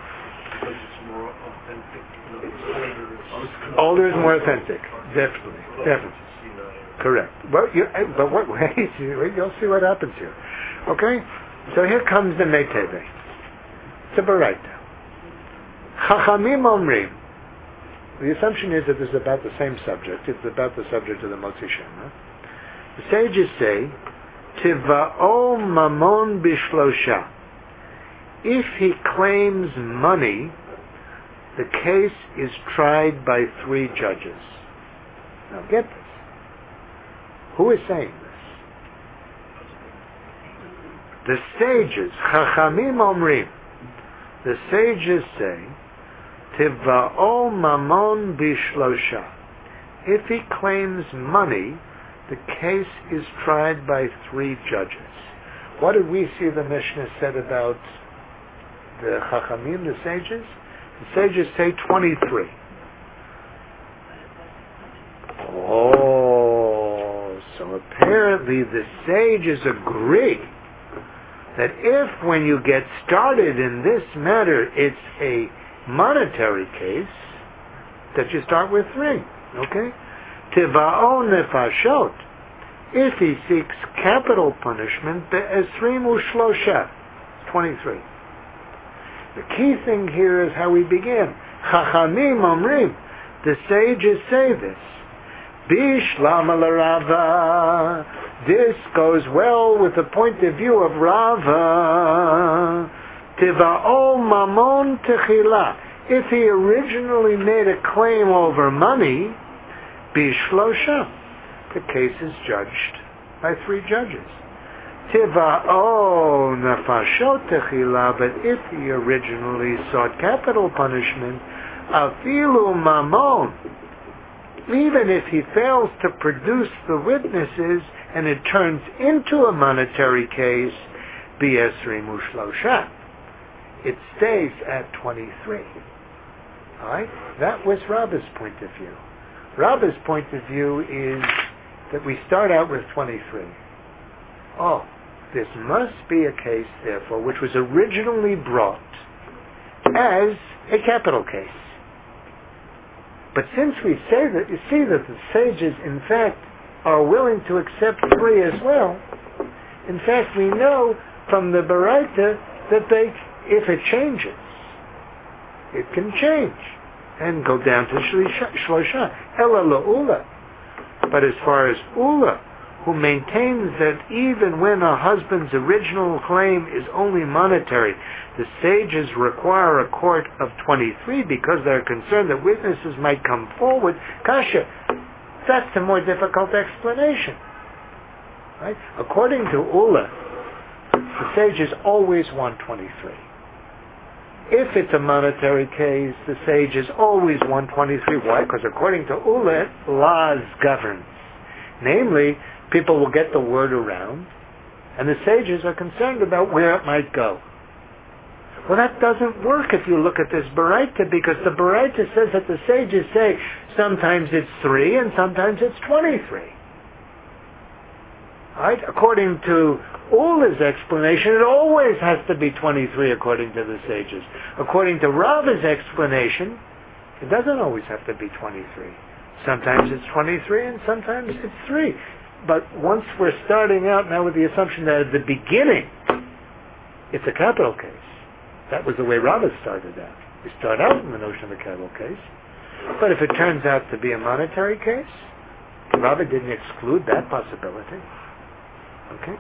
Because it's more authentic, you know, it's older. Older is more authentic. Definitely. Definitely. Correct. Well, you, but what, wait, you'll see what happens here. Okay? So here comes the Meteve. It's a Baraita. Chachamim Omrim. The assumption is that this is about the same subject. It's about the subject of the Motzi Shema. The sages say, Tiva'o mamon bishlosha. If he claims money, the case is tried by three judges. Now get this. Who is saying this? The sages, Chachamim Omrim. The sages say, Tiva'o mamon bishlosha. If he claims money, the case is tried by three judges. What did we see the Mishnah said about the Chachamim, the sages? The sages say twenty-three. Oh, so apparently the sages agree that if when you get started in this matter it's a monetary case, that you start with three. Okay? Tiva'o nefashot. If he seeks capital punishment, be'esrim u'shlosha. twenty-three. The key thing here is how we begin. Chachamim omrim. The sages say this. Bishlam Rava. This goes well with the point of view of Rava. Tiva'o mamon techila. If he originally made a claim over money, bishlosha. The case is judged by three judges. Tiva'o nefashot techila. But if he originally sought capital punishment, afilu mamon. Even if he fails to produce the witnesses and it turns into a monetary case, bi'esrim u'shlosha, it stays at twenty-three. Alright? That was Rabba's point of view. Rabba's point of view is that we start out with twenty-three. Oh, this must be a case, therefore, which was originally brought as a capital case. But since we say that, you see that the sages, in fact, are willing to accept three as well. In fact, we know from the Baraita that they, if it changes, it can change and go down to Shlosha, Ela La'ula. But as far as Ula, who maintains that even when a husband's original claim is only monetary, the sages require a court of twenty-three because they're concerned that witnesses might come forward. Kasha, that's the more difficult explanation. Right? According to Ula, the sages always want twenty-three. If it's a monetary case, the sages always want twenty-three. Why? Because according to Ula, laws govern. Namely, people will get the word around, and the sages are concerned about where it might go. Well, that doesn't work if you look at this Baraita, because the Baraita says that the sages say sometimes it's three and sometimes it's twenty-three. Right? According to Ula's explanation, it always has to be twenty-three according to the sages. According to Rava's explanation, it doesn't always have to be twenty-three. Sometimes it's twenty-three and sometimes it's three. But once we're starting out now with the assumption that at the beginning it's a capital case, that was the way Rava started out. We start out in the notion of a capital case. But if it turns out to be a monetary case, Rava didn't exclude that possibility. Okay?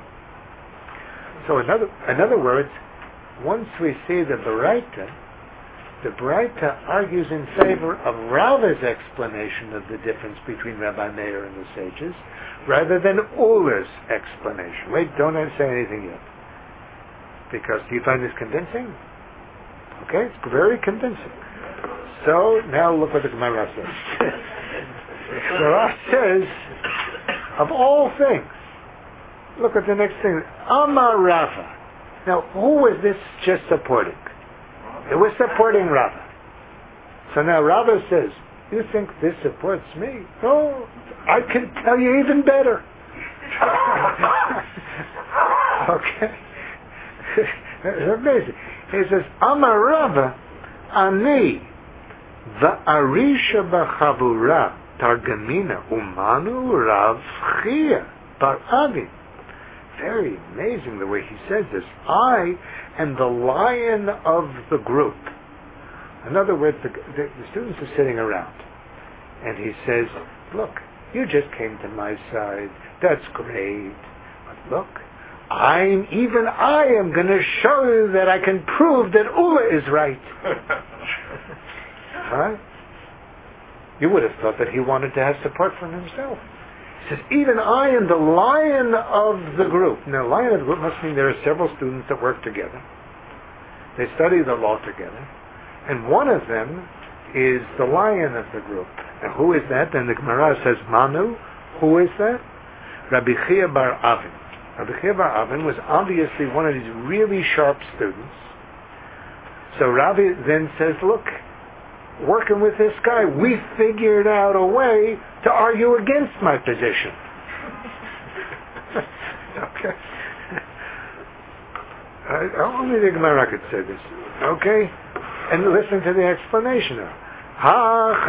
So in other, in other words, once we see the Baraita, the Baraita argues in favor of Rava's explanation of the difference between Rabbi Meir and the sages, rather than Ula's explanation. Wait, don't say anything yet. Because do you find this convincing? Okay, it's very convincing. So now look what the Gemara says. The Gemara says, of all things, look at the next thing. Amar Rava. Now, who was this just supporting? It was supporting Rava. So now Rava says, you think this supports me? No, I can tell you even better. Okay. It's amazing. He says, Amar Rava, ani va'arisha b'chavura targamina umanu Rav Chia bar Avi. Very amazing the way he says this. I am the lion of the group. In other words, the, the, the students are sitting around, and he says, look, you just came to my side. That's great. But look, I'm, even I am going to show you that I can prove that Ula is right. Huh? You would have thought that he wanted to have support from himself. He says, even I am the lion of the group. Now, lion of the group must mean there are several students that work together. They study the law together. And one of them is the lion of the group. Now, who is that? Then the Gemara says, Manu. Who is that? Rabbi Chia bar Avin. Rabbi Chia bar Avin was obviously one of these really sharp students. So Rabbi then says, look, working with this guy, we figured out a way to argue against my position. Okay. I, only the Gemara could say this. Okay? And listen to the explanation now. Ha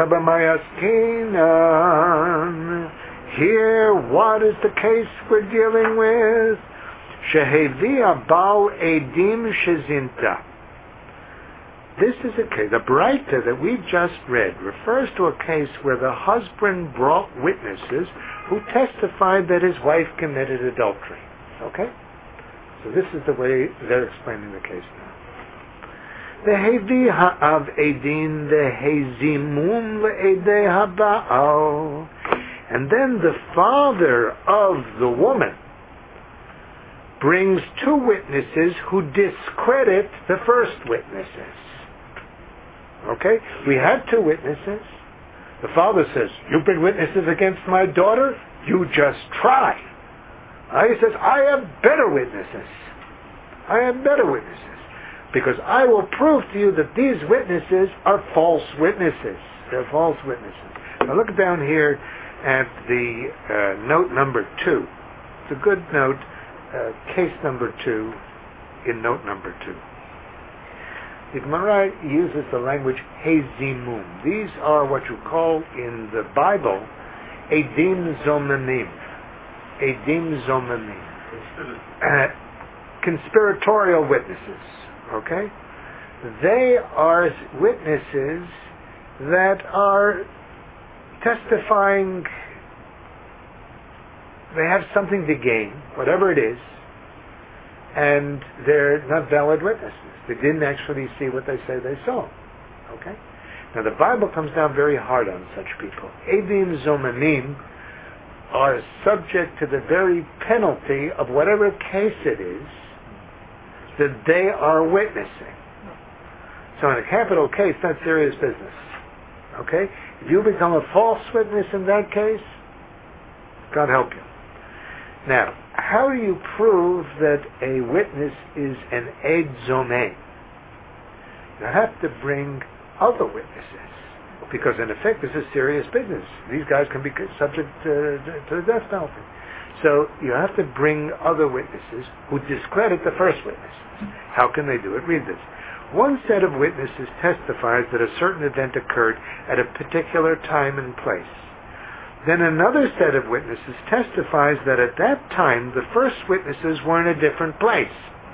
chabamayaskinan. Here, what is the case we're dealing with? Shehevia bal edim shezinta. This is a case, the Braita that we just read refers to a case where the husband brought witnesses who testified that his wife committed adultery. Okay? So this is the way they're explaining the case now. The hevi ha'av edin, the hezimum le'edei ha'ba'al. And then the father of the woman brings two witnesses who discredit the first witnesses. Okay? We had two witnesses. The father says, you bring witnesses against my daughter? You just try. Uh, he says, I have better witnesses. I have better witnesses. Because I will prove to you that these witnesses are false witnesses. They're false witnesses. Now look down here at the uh, note number two. It's a good note, uh, case number two, in note number two. The Gemara uses the language hezimum. These are what you call in the Bible edim zomanim. Edim zomanim. Uh, conspiratorial witnesses. Okay? They are witnesses that are testifying, they have something to gain, whatever it is, and they're not valid witnesses. They didn't actually see what they say they saw. Okay? Now the Bible comes down very hard on such people. Edim zomanim are subject to the very penalty of whatever case it is that they are witnessing. So in a capital case, that's serious business. Okay? If you become a false witness in that case, God help you. Now, how do you prove that a witness is an ed zomeh? You have to bring other witnesses, because in effect this is serious business. These guys can be subject to, to the death penalty. So you have to bring other witnesses who discredit the first witnesses. How can they do it? Read this. One set of witnesses testifies that a certain event occurred at a particular time and place. Then another set of witnesses testifies that at that time the first witnesses were in a different place.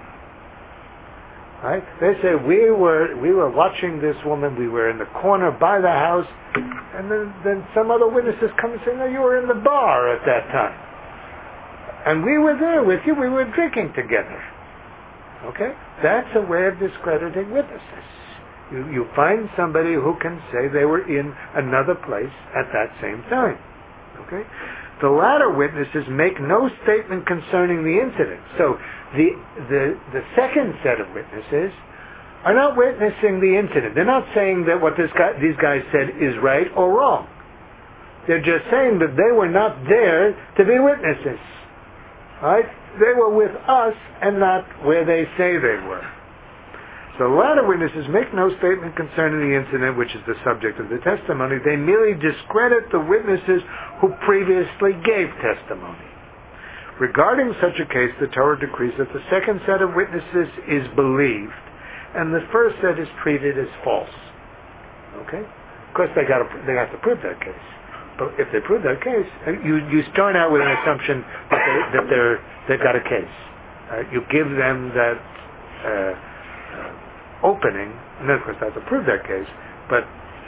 Right? They say we were we were watching this woman, we were in the corner by the house, and then, then some other witnesses come and say, no, you were in the bar at that time. And we were there with you, we were drinking together. Okay? That's a way of discrediting witnesses. You, you find somebody who can say they were in another place at that same time. Okay? The latter witnesses make no statement concerning the incident. So the, the, the second set of witnesses are not witnessing the incident. They're not saying that what this guy, these guys said is right or wrong. They're just saying that they were not there to be witnesses. Right? They were with us and not where they say they were. So the latter witnesses make no statement concerning the incident which is the subject of the testimony. They merely discredit the witnesses who previously gave testimony. Regarding such a case, the Torah decrees that the second set of witnesses is believed, and the first set is treated as false. Okay? Of course, they got to they have to prove their case. But if they prove their case, you you start out with an assumption that they that they're they've got a case. Uh, you give them that uh, uh, opening, and then of course they have to prove their case. But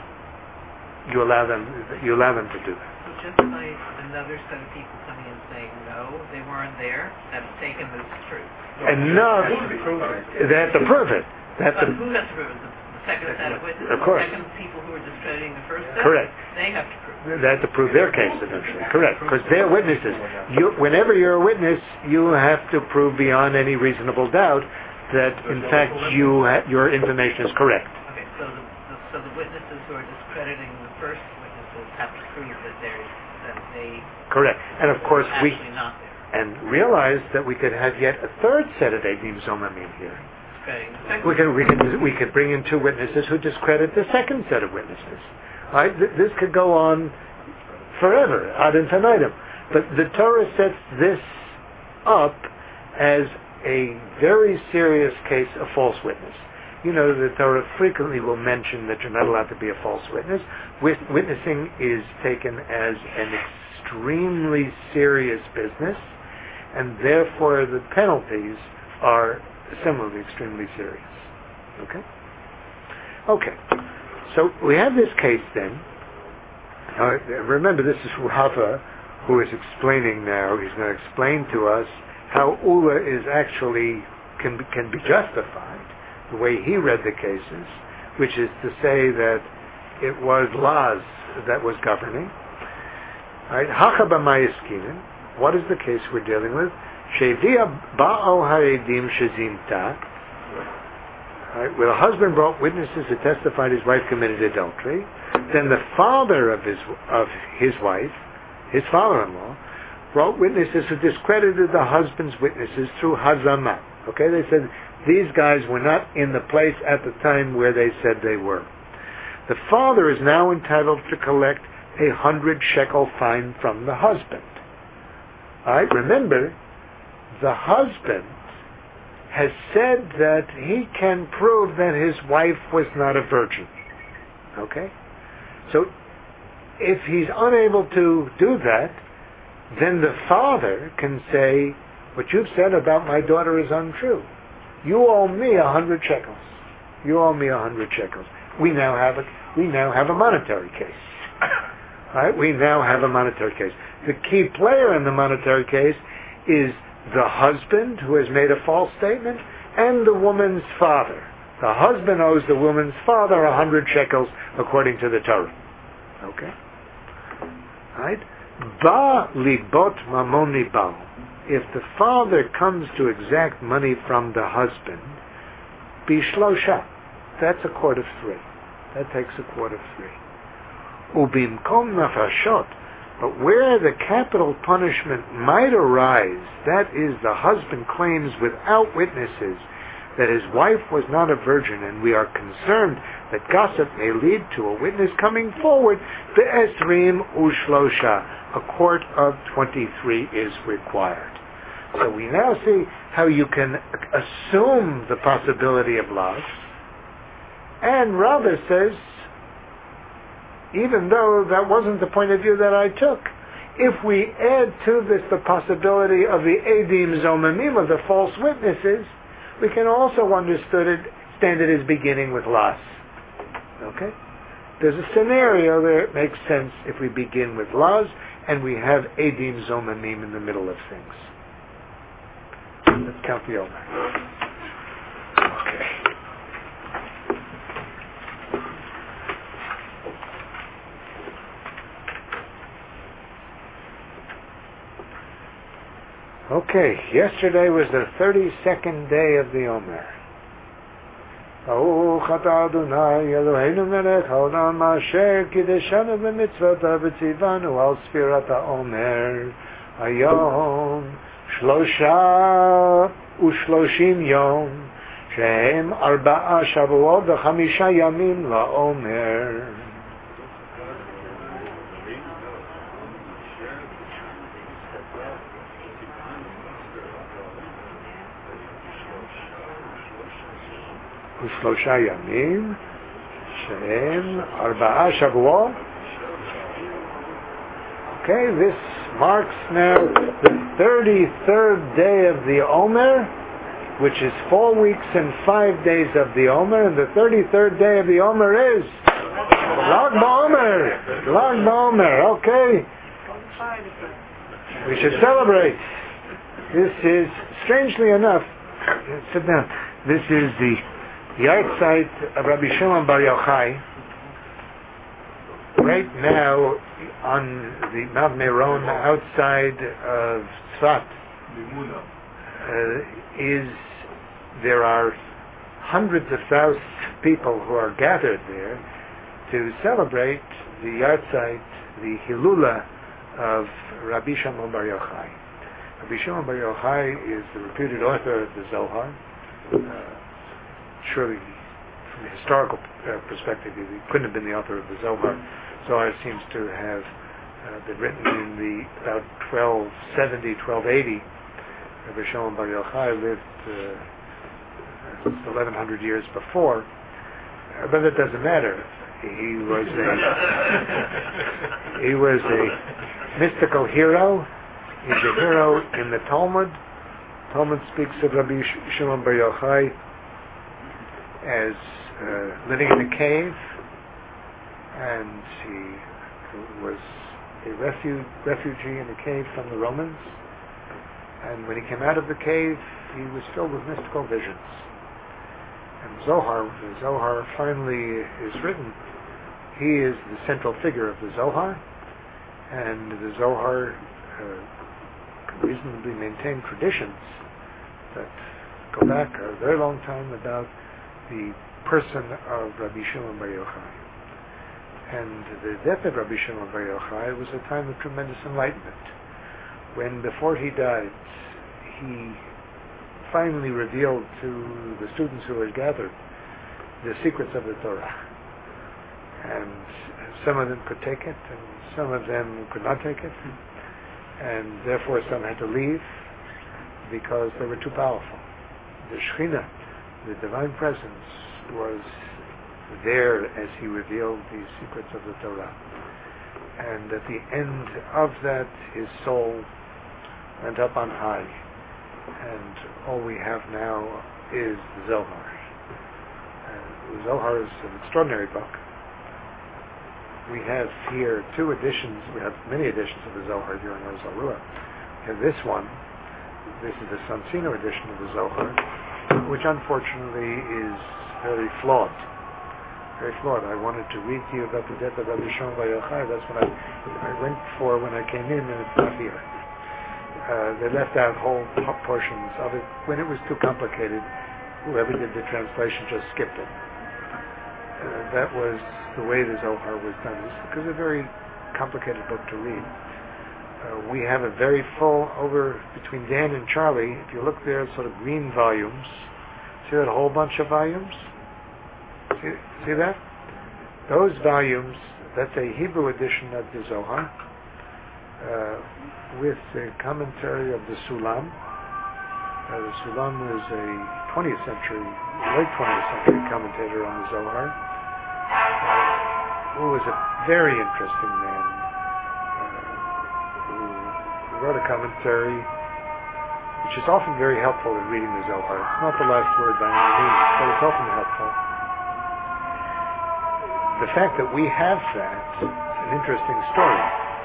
you allow them you allow them to do that. So just by another set of people coming in saying no, they weren't there, that's taken as true. And no, they have to prove it. They have But to, who has to prove it? The second set of witnesses? Of course. The second people who are discrediting the first set? Correct. They have to prove it. They have to prove their case eventually. Correct. Because they're witnesses. You, whenever you're a witness, you have to prove beyond any reasonable doubt that, in fact, you ha- your information is correct. Okay, so the, the, so the witnesses who are discrediting the first witnesses have to prove that they're that they Correct. And of course, are we actually not there. and realize that we could have yet a third set of Eidim Zomamim here. Discrediting the second. We could we could we could bring in two witnesses who discredit the second set of witnesses. Right? Th- This could go on forever, ad infinitum. But the Torah sets this up as a very serious case of false witness. You know, the Torah frequently will mention that you're not allowed to be a false witness. Wit- witnessing is taken as an extremely serious business, and therefore the penalties are similarly extremely serious. Okay? Okay. So we have this case then. Uh, remember, this is Rava who is explaining now. He's going to explain to us how Ula is actually can be, can be justified the way he read the cases, which is to say that it was Laz that was governing. Right? Hachaba Mayaskinen. What is the case we're dealing with? Shevia Ba'al Haredim Shezimta. Right? Where the husband brought witnesses who testified his wife committed adultery. Then the father of his of his wife, his father-in-law, brought witnesses who discredited the husband's witnesses through Hazama. Okay, they said these guys were not in the place at the time where they said they were. The father is now entitled to collect a hundred shekel fine from the husband. All right, remember, the husband has said that he can prove that his wife was not a virgin. Okay? So, if he's unable to do that, then the father can say, what you've said about my daughter is untrue. You owe me a hundred shekels. You owe me a hundred shekels. We now have a, we now have a monetary case. Right? We now have a monetary case. The key player in the monetary case is the husband who has made a false statement and the woman's father. The husband owes the woman's father a hundred shekels according to the Torah. Okay? Right? Ba libot mamoni ba. If the father comes to exact money from the husband, bishlosha. That's a court of three. That takes a court of three. Ubimkom nafashot. But where the capital punishment might arise, that is, the husband claims without witnesses that his wife was not a virgin, and we are concerned that gossip may lead to a witness coming forward, the esrim ushlosha, a court of twenty-three is required. So we now see how you can assume the possibility of loss, and Rava says, even though that wasn't the point of view that I took, if we add to this the possibility of the Eidim Zomamim, of the false witnesses, we can also understand it as beginning with Las. Okay? There's a scenario there it makes sense if we begin with Las and we have Eidim Zomamim in the middle of things. Let's count the Omer. Okay. Okay, yesterday was the thirty-second day of the Omer. Baruch atah Adonai Eloheinu melech haolam asher kideshanu b'mitzvotav v'tzivanu al sfirat haOmer hayom shlosha ushloshim yom shehem arba'a shavuot v'chamisha yamim la'Omer. ושלושה ימים שהם ארבעה שבועות. Okay, this marks now the thirty-third day of the Omer, which is four weeks and five days of the Omer, and the thirty-third day of the Omer is Lag BaOmer. Lag BaOmer, okay. We should celebrate. This is, strangely enough, sit down, this is the yahrzeit of Rabbi Shimon Bar Yochai. Right now, on the Mount Meron outside of Tzfat, uh, is there are hundreds of thousands of people who are gathered there to celebrate the yahrzeit, the Hilula of Rabbi Shimon Bar Yochai. Rabbi Shimon Bar Yochai is the reputed author of the Zohar. Uh, surely, from a historical uh, perspective, he couldn't have been the author of the Zohar. Zohar seems to have uh, been written in the about twelve seventy, twelve eighty. Rabbi Shimon Bar Yochai lived uh, eleven hundred years before, uh, but it doesn't matter. He was a he was a mystical hero. He's a hero in the Talmud. Talmud speaks of Rabbi Shimon Bar Yochai as uh, living in a cave, and he was a refuge, refugee in a cave from the Romans. And when he came out of the cave, he was filled with mystical visions. And Zohar, the Zohar finally is written. He is the central figure of the Zohar, and the Zohar uh, can reasonably maintain traditions that go back a very long time about the person of Rabbi Shimon Bar Yochai. And the death of Rabbi Shimon Bar Yochai was a time of tremendous enlightenment, when before he died, he finally revealed to the students who had gathered the secrets of the Torah. And some of them could take it, and some of them could not take it, and therefore some had to leave because they were too powerful. The Shekhinah, the divine presence, was there as he revealed the secrets of the Torah. And at the end of that, his soul went up on high, and all we have now is the Zohar. Uh, the Zohar is an extraordinary book. We have here two editions, we have many editions of the Zohar here in Oz Zarua. We have this one, this is the Sonsino edition of the Zohar, which unfortunately is very flawed. Very flawed. I wanted to read to you about the death of Rabbi Shimon Bar Yochai. That's what I, I went for when I came in, and it's not here. Uh, they left out whole portions of it. When it was too complicated, whoever did the translation just skipped it. Uh, that was the way the Zohar was done. It's a very complicated book to read. Uh, we have a very full, over between Dan and Charlie, if you look there, sort of green volumes. See that whole bunch of volumes? See, see that? Those volumes, that's a Hebrew edition of the Zohar, uh, with the commentary of the Sulam. Uh, the Sulam was a twentieth century, late twentieth century commentator on the Zohar, uh, who was a very interesting man, uh, who wrote a commentary which is often very helpful in reading the Zohar. It's not the last word by any means, but it's often helpful. The fact that we have that is an interesting story.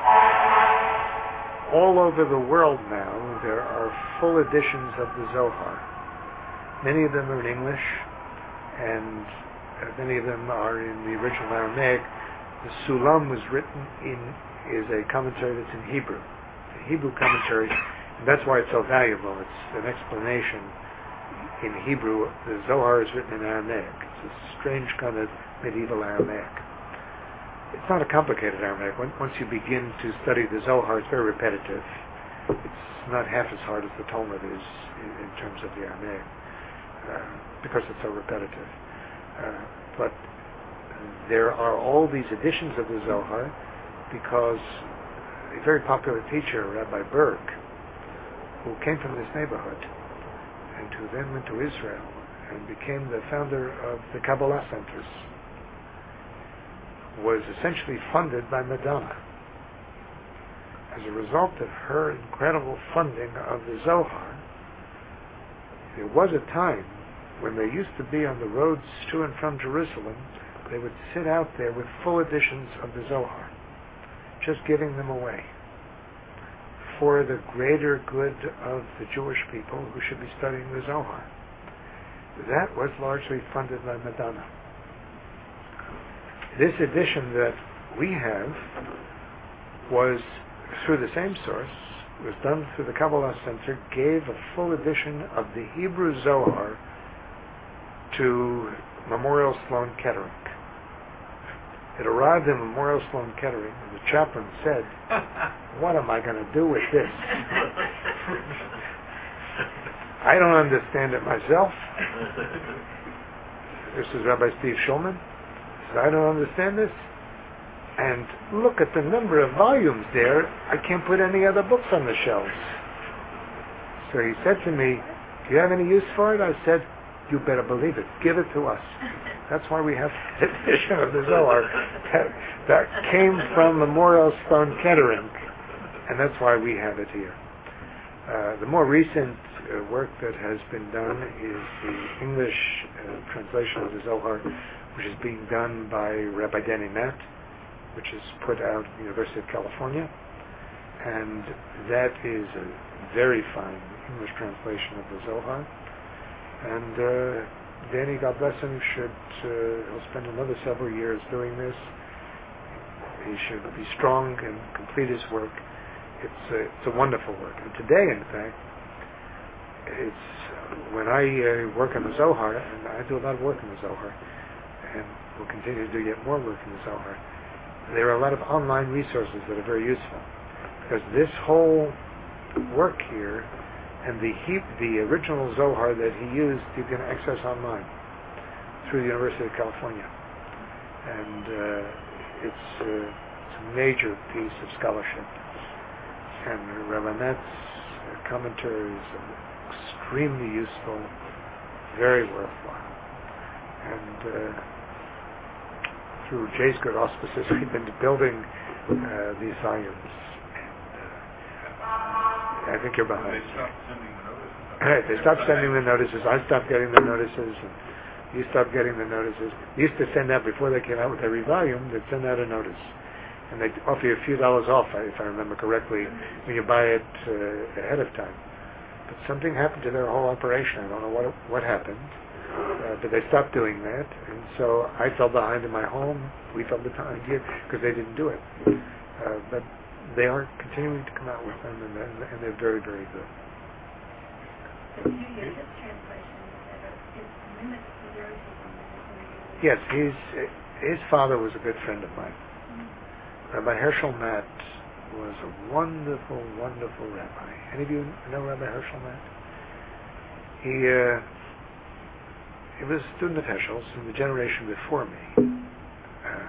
All over the world now, there are full editions of the Zohar. Many of them are in English, and uh, many of them are in the original Aramaic. The Sulam was written in, is a commentary that's in Hebrew. It's a Hebrew commentary, and that's why it's so valuable. It's an explanation in Hebrew. The Zohar is written in Aramaic. It's a strange kind of medieval Aramaic. It's not a complicated Aramaic. Once you begin to study the Zohar, it's very repetitive. It's not half as hard as the Talmud is in, in terms of the Aramaic, uh, because it's so repetitive. Uh, but there are all these editions of the Zohar because a very popular teacher, Rabbi Berg, who came from this neighborhood and who then went to Israel and became the founder of the Kabbalah Centers, was essentially funded by Madonna. As a result of her incredible funding of the Zohar, there was a time when they used to be on the roads to and from Jerusalem, they would sit out there with full editions of the Zohar, just giving them away for the greater good of the Jewish people who should be studying the Zohar. That was largely funded by Madonna. This edition that we have was through the same source, was done through the Kabbalah Center, gave a full edition of the Hebrew Zohar to Memorial Sloan Kettering. It arrived in Memorial Sloan Kettering, and the chaplain said, "What am I going to do with this? I don't understand it myself." This is Rabbi Steve Schulman. He said, "I don't understand this. And look at the number of volumes there. I can't put any other books on the shelves." So he said to me, "Do you have any use for it?" I said, "You better believe it. Give it to us." That's why we have an edition of the Zohar that, that came from Memorial Sloan Kettering, and that's why we have it here. Uh, the more recent uh, work that has been done is the English uh, translation of the Zohar, which is being done by Rabbi Danny Matt, which is put out at the University of California, and that is a very fine English translation of the Zohar. And uh, Danny, God bless him, should uh, he'll spend another several years doing this. He should be strong and complete his work. It's a, it's a wonderful work. And today, in fact, it's when I uh, work on the Zohar, and I do a lot of work in the Zohar, and will continue to do yet more work in the Zohar. There are a lot of online resources that are very useful, because this whole work here and the he, the original Zohar that he used, you can access online through the University of California, and uh, it's, uh, it's a major piece of scholarship. And Rabbi Matt's commentaries are extremely useful, very worthwhile, and. Uh, Through Jay's good auspices, we've been building uh, these volumes. And, uh, I think you're behind. They stopped sending the notices. Right, they stopped sending the notices. I stopped getting the notices, and you stopped getting the notices. They used to send out, before they came out with every volume, they'd send out a notice. And they'd offer you a few dollars off, if I remember correctly, when you buy it uh, ahead of time. But something happened to their whole operation. I don't know what what happened. Uh, but they stopped doing that, and so I fell behind in my home. We fell behind here because they didn't do it. Uh, but they are continuing to come out with them, and, and they're very, very good. The beauty of his translation is that it mimics the lyricism. Yes, he's, his father was a good friend of mine. Mm-hmm. Rabbi Herschel Matt was a wonderful, wonderful rabbi. Any of you know Rabbi Herschel Matt? He... Uh, He was a student of Heschel's in the generation before me. Uh,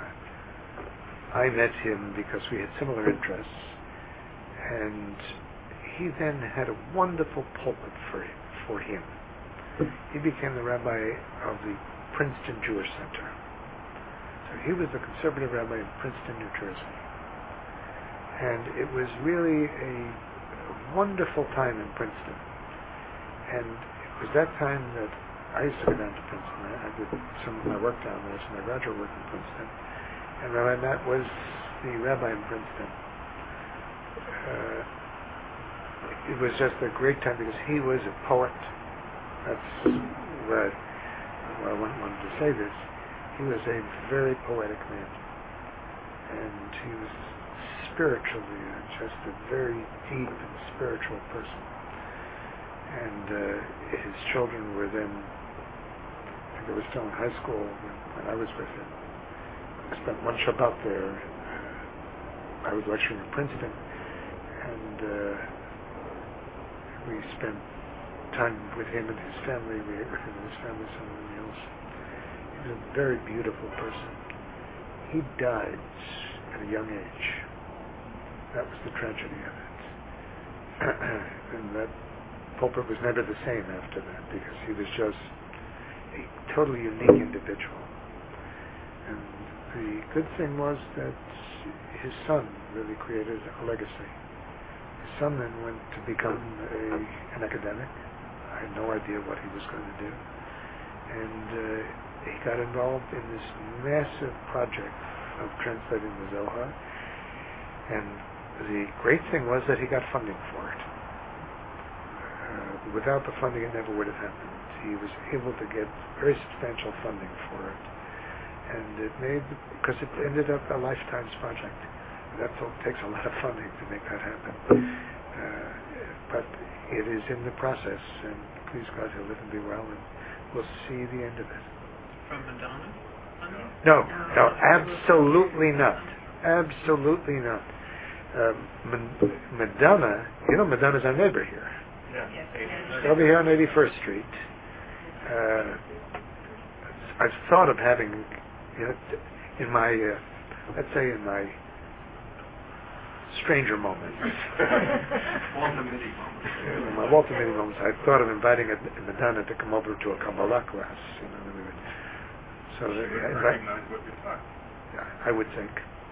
I met him because we had similar interests, and he then had a wonderful pulpit for him. For him. He became the rabbi of the Princeton Jewish Center. So he was the conservative rabbi in Princeton, New Jersey. And it was really a, a wonderful time in Princeton. And it was that time that I used to go down to Princeton. I, I did some of my work down there, some of my graduate work in Princeton. And Rabbi Matt was the rabbi in Princeton. Uh, it was just a great time because he was a poet. That's what I, what I wanted to say this. He was a very poetic man. And he was spiritually just a very deep and spiritual person. And uh, his children were then, I think they were still in high school when, when I was with him. I spent one Shabbat there. I was lecturing in Princeton, and uh, we spent time with him and his family. We ate with him and his family some of the meals. He was a very beautiful person. He died at a young age. That was the tragedy of it. And that pulpit was never the same after that, because he was just a totally unique individual. And the good thing was that his son really created a legacy. His son then went to become a, an academic. I had no idea what he was going to do. And uh, he got involved in this massive project of translating the Zohar. And the great thing was that he got funding for it. Uh, without the funding, it never would have happened. He was able to get very substantial funding for it. And it made, because it ended up a lifetime's project. That takes a lot of funding to make that happen. Uh, but it is in the process, and please God, he'll live and be well, and we'll see the end of it. From Madonna? No, no, absolutely not. Absolutely not. Uh, Madonna, you know Madonna's our neighbor here. Yeah. Over here on eighty-first Street. Uh, I've thought of having, you know, in my, uh, let's say in my stranger moments. Walter Mitty moments. In my Walter Mitty moments, I thought of inviting a, a Madonna to come over to a Kabbalah class. You know, we would, so She that, would I, recognize what you're talking. yeah, I would think.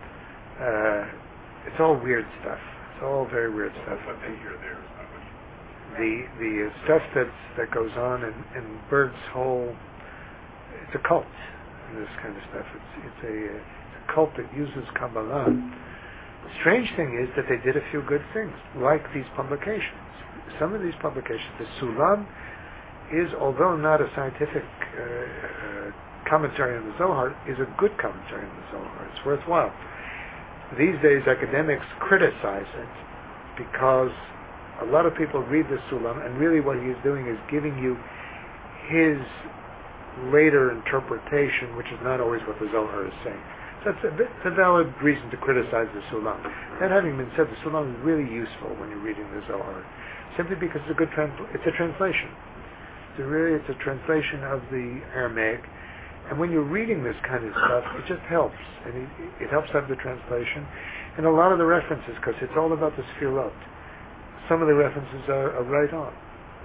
Uh, it's all weird stuff. It's all very weird stuff. What they hear there is not what you... The the uh, stuff that's, that goes on in, in Berg's whole, it's a cult. This kind of stuff. It's it's a, it's a cult that uses Kabbalah. The strange thing is that they did a few good things, like these publications. Some of these publications, the Sulam is, although not a scientific uh, uh, commentary on the Zohar, is a good commentary on the Zohar. It's worthwhile. These days, academics criticize it because a lot of people read the Sulam, and really what he is doing is giving you his later interpretation, which is not always what the Zohar is saying. So it's a, bit, it's a valid reason to criticize the Sulam. That having been said, the Sulam is really useful when you're reading the Zohar, simply because it's a good transl- it's a translation. It's a really it's a translation of the Aramaic, and when you're reading this kind of stuff, it just helps, and it, it helps have the translation, and a lot of the references, because it's all about the Sfirot. Some of the references are, are right on,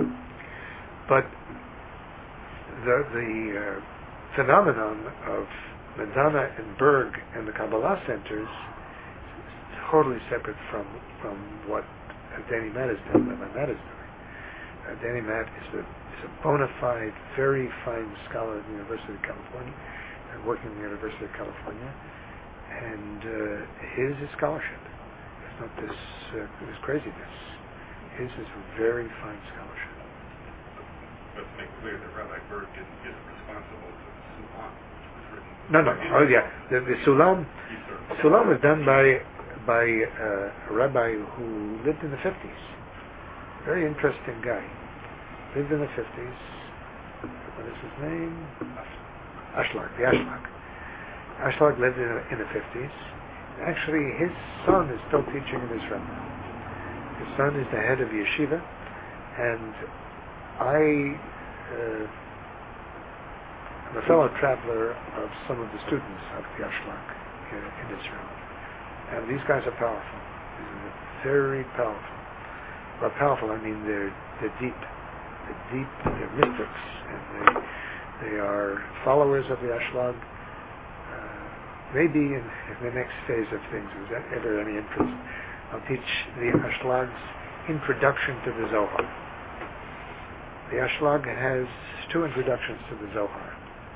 but the the uh, phenomenon of Madonna and Berg and the Kabbalah centers is totally separate from from what uh, Danny Matt is doing. What Matt is doing. Uh, Danny Matt is a is a bona fide, very fine scholar at the University of California, uh, working at the University of California, and uh, his is scholarship. It's not this uh, this craziness. His is very fine scholarship. Let's make clear that Rabbi Berg didn't get responsible for the Sulam, which was written. No, no. Oh, yeah. The, the Sulam, Sulam was done by by uh, a rabbi who lived in the fifties. Very interesting guy. Lived in the fifties. What is his name? Ashlag. The Ashlag. Ashlag lived in, in the fifties. Actually, his son is still teaching in Israel. His son is the head of yeshiva, and I uh, am a fellow traveler of some of the students of the Ashlag in, in Israel. And these guys are powerful. These are very powerful. By powerful, I mean they're, they're deep. They're deep, they're mystics, and they, they are followers of the Ashlag. Uh, maybe in, in the next phase of things, if there's ever any interest, I'll teach the Ashlag's introduction to the Zohar. The Ashlag has two introductions to the Zohar,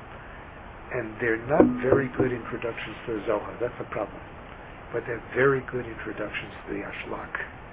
and they're not very good introductions to the Zohar. That's the problem. But they're very good introductions to the Ashlag.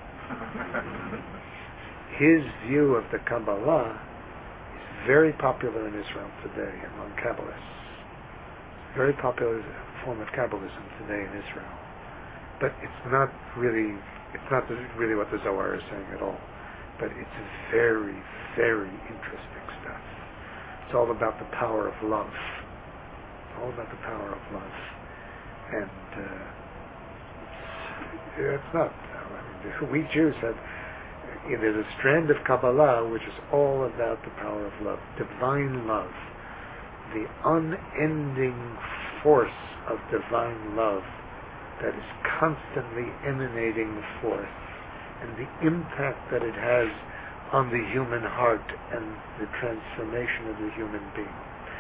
His view of the Kabbalah is very popular in Israel today among Kabbalists. Very popular form of Kabbalism today in Israel. But it's not really, it's not really what the Zohar is saying at all. But it's very, very interesting stuff. It's all about the power of love. It's all about the power of love. And uh, it's, it's not. I mean, we Jews have, you know, there's a strand of Kabbalah which is all about the power of love, divine love, the unending force of divine love that is constantly emanating forth, and the impact that it has on the human heart and the transformation of the human being.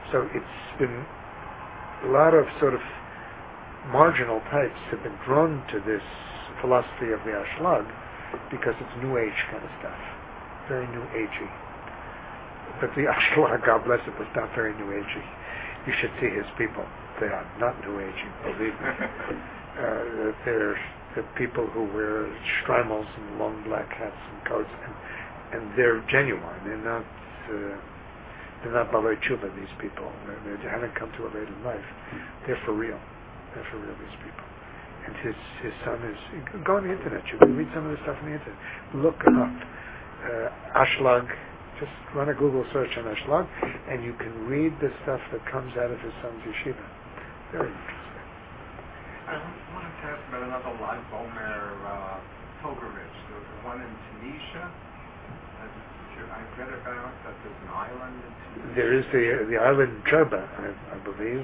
So it's been a lot of sort of marginal types have been drawn to this philosophy of the Ashlag because it's New Age kind of stuff, very New Agey. But the Ashlag, God bless it, was not very New Agey. You should see his people. They are not New Agey, believe me. uh, they're the people who wear streimels and long black hats and coats, and, and they're genuine. They're not uh, they're not balei tshuva, these people. They, they haven't come to a late in life. They're for real. They're for real, these people. And his his son is, go on the internet, you can read some of the stuff on the internet. Look up uh, Ashlag, just run a Google search on Ashlag, and you can read the stuff that comes out of his son's yeshiva. Very interesting. I wanted to ask about another Lag Bomer uh, pilgrimage. There was one in Tunisia. I read about that there's an island in Tunisia. There is the, the island Jerba, I, I believe.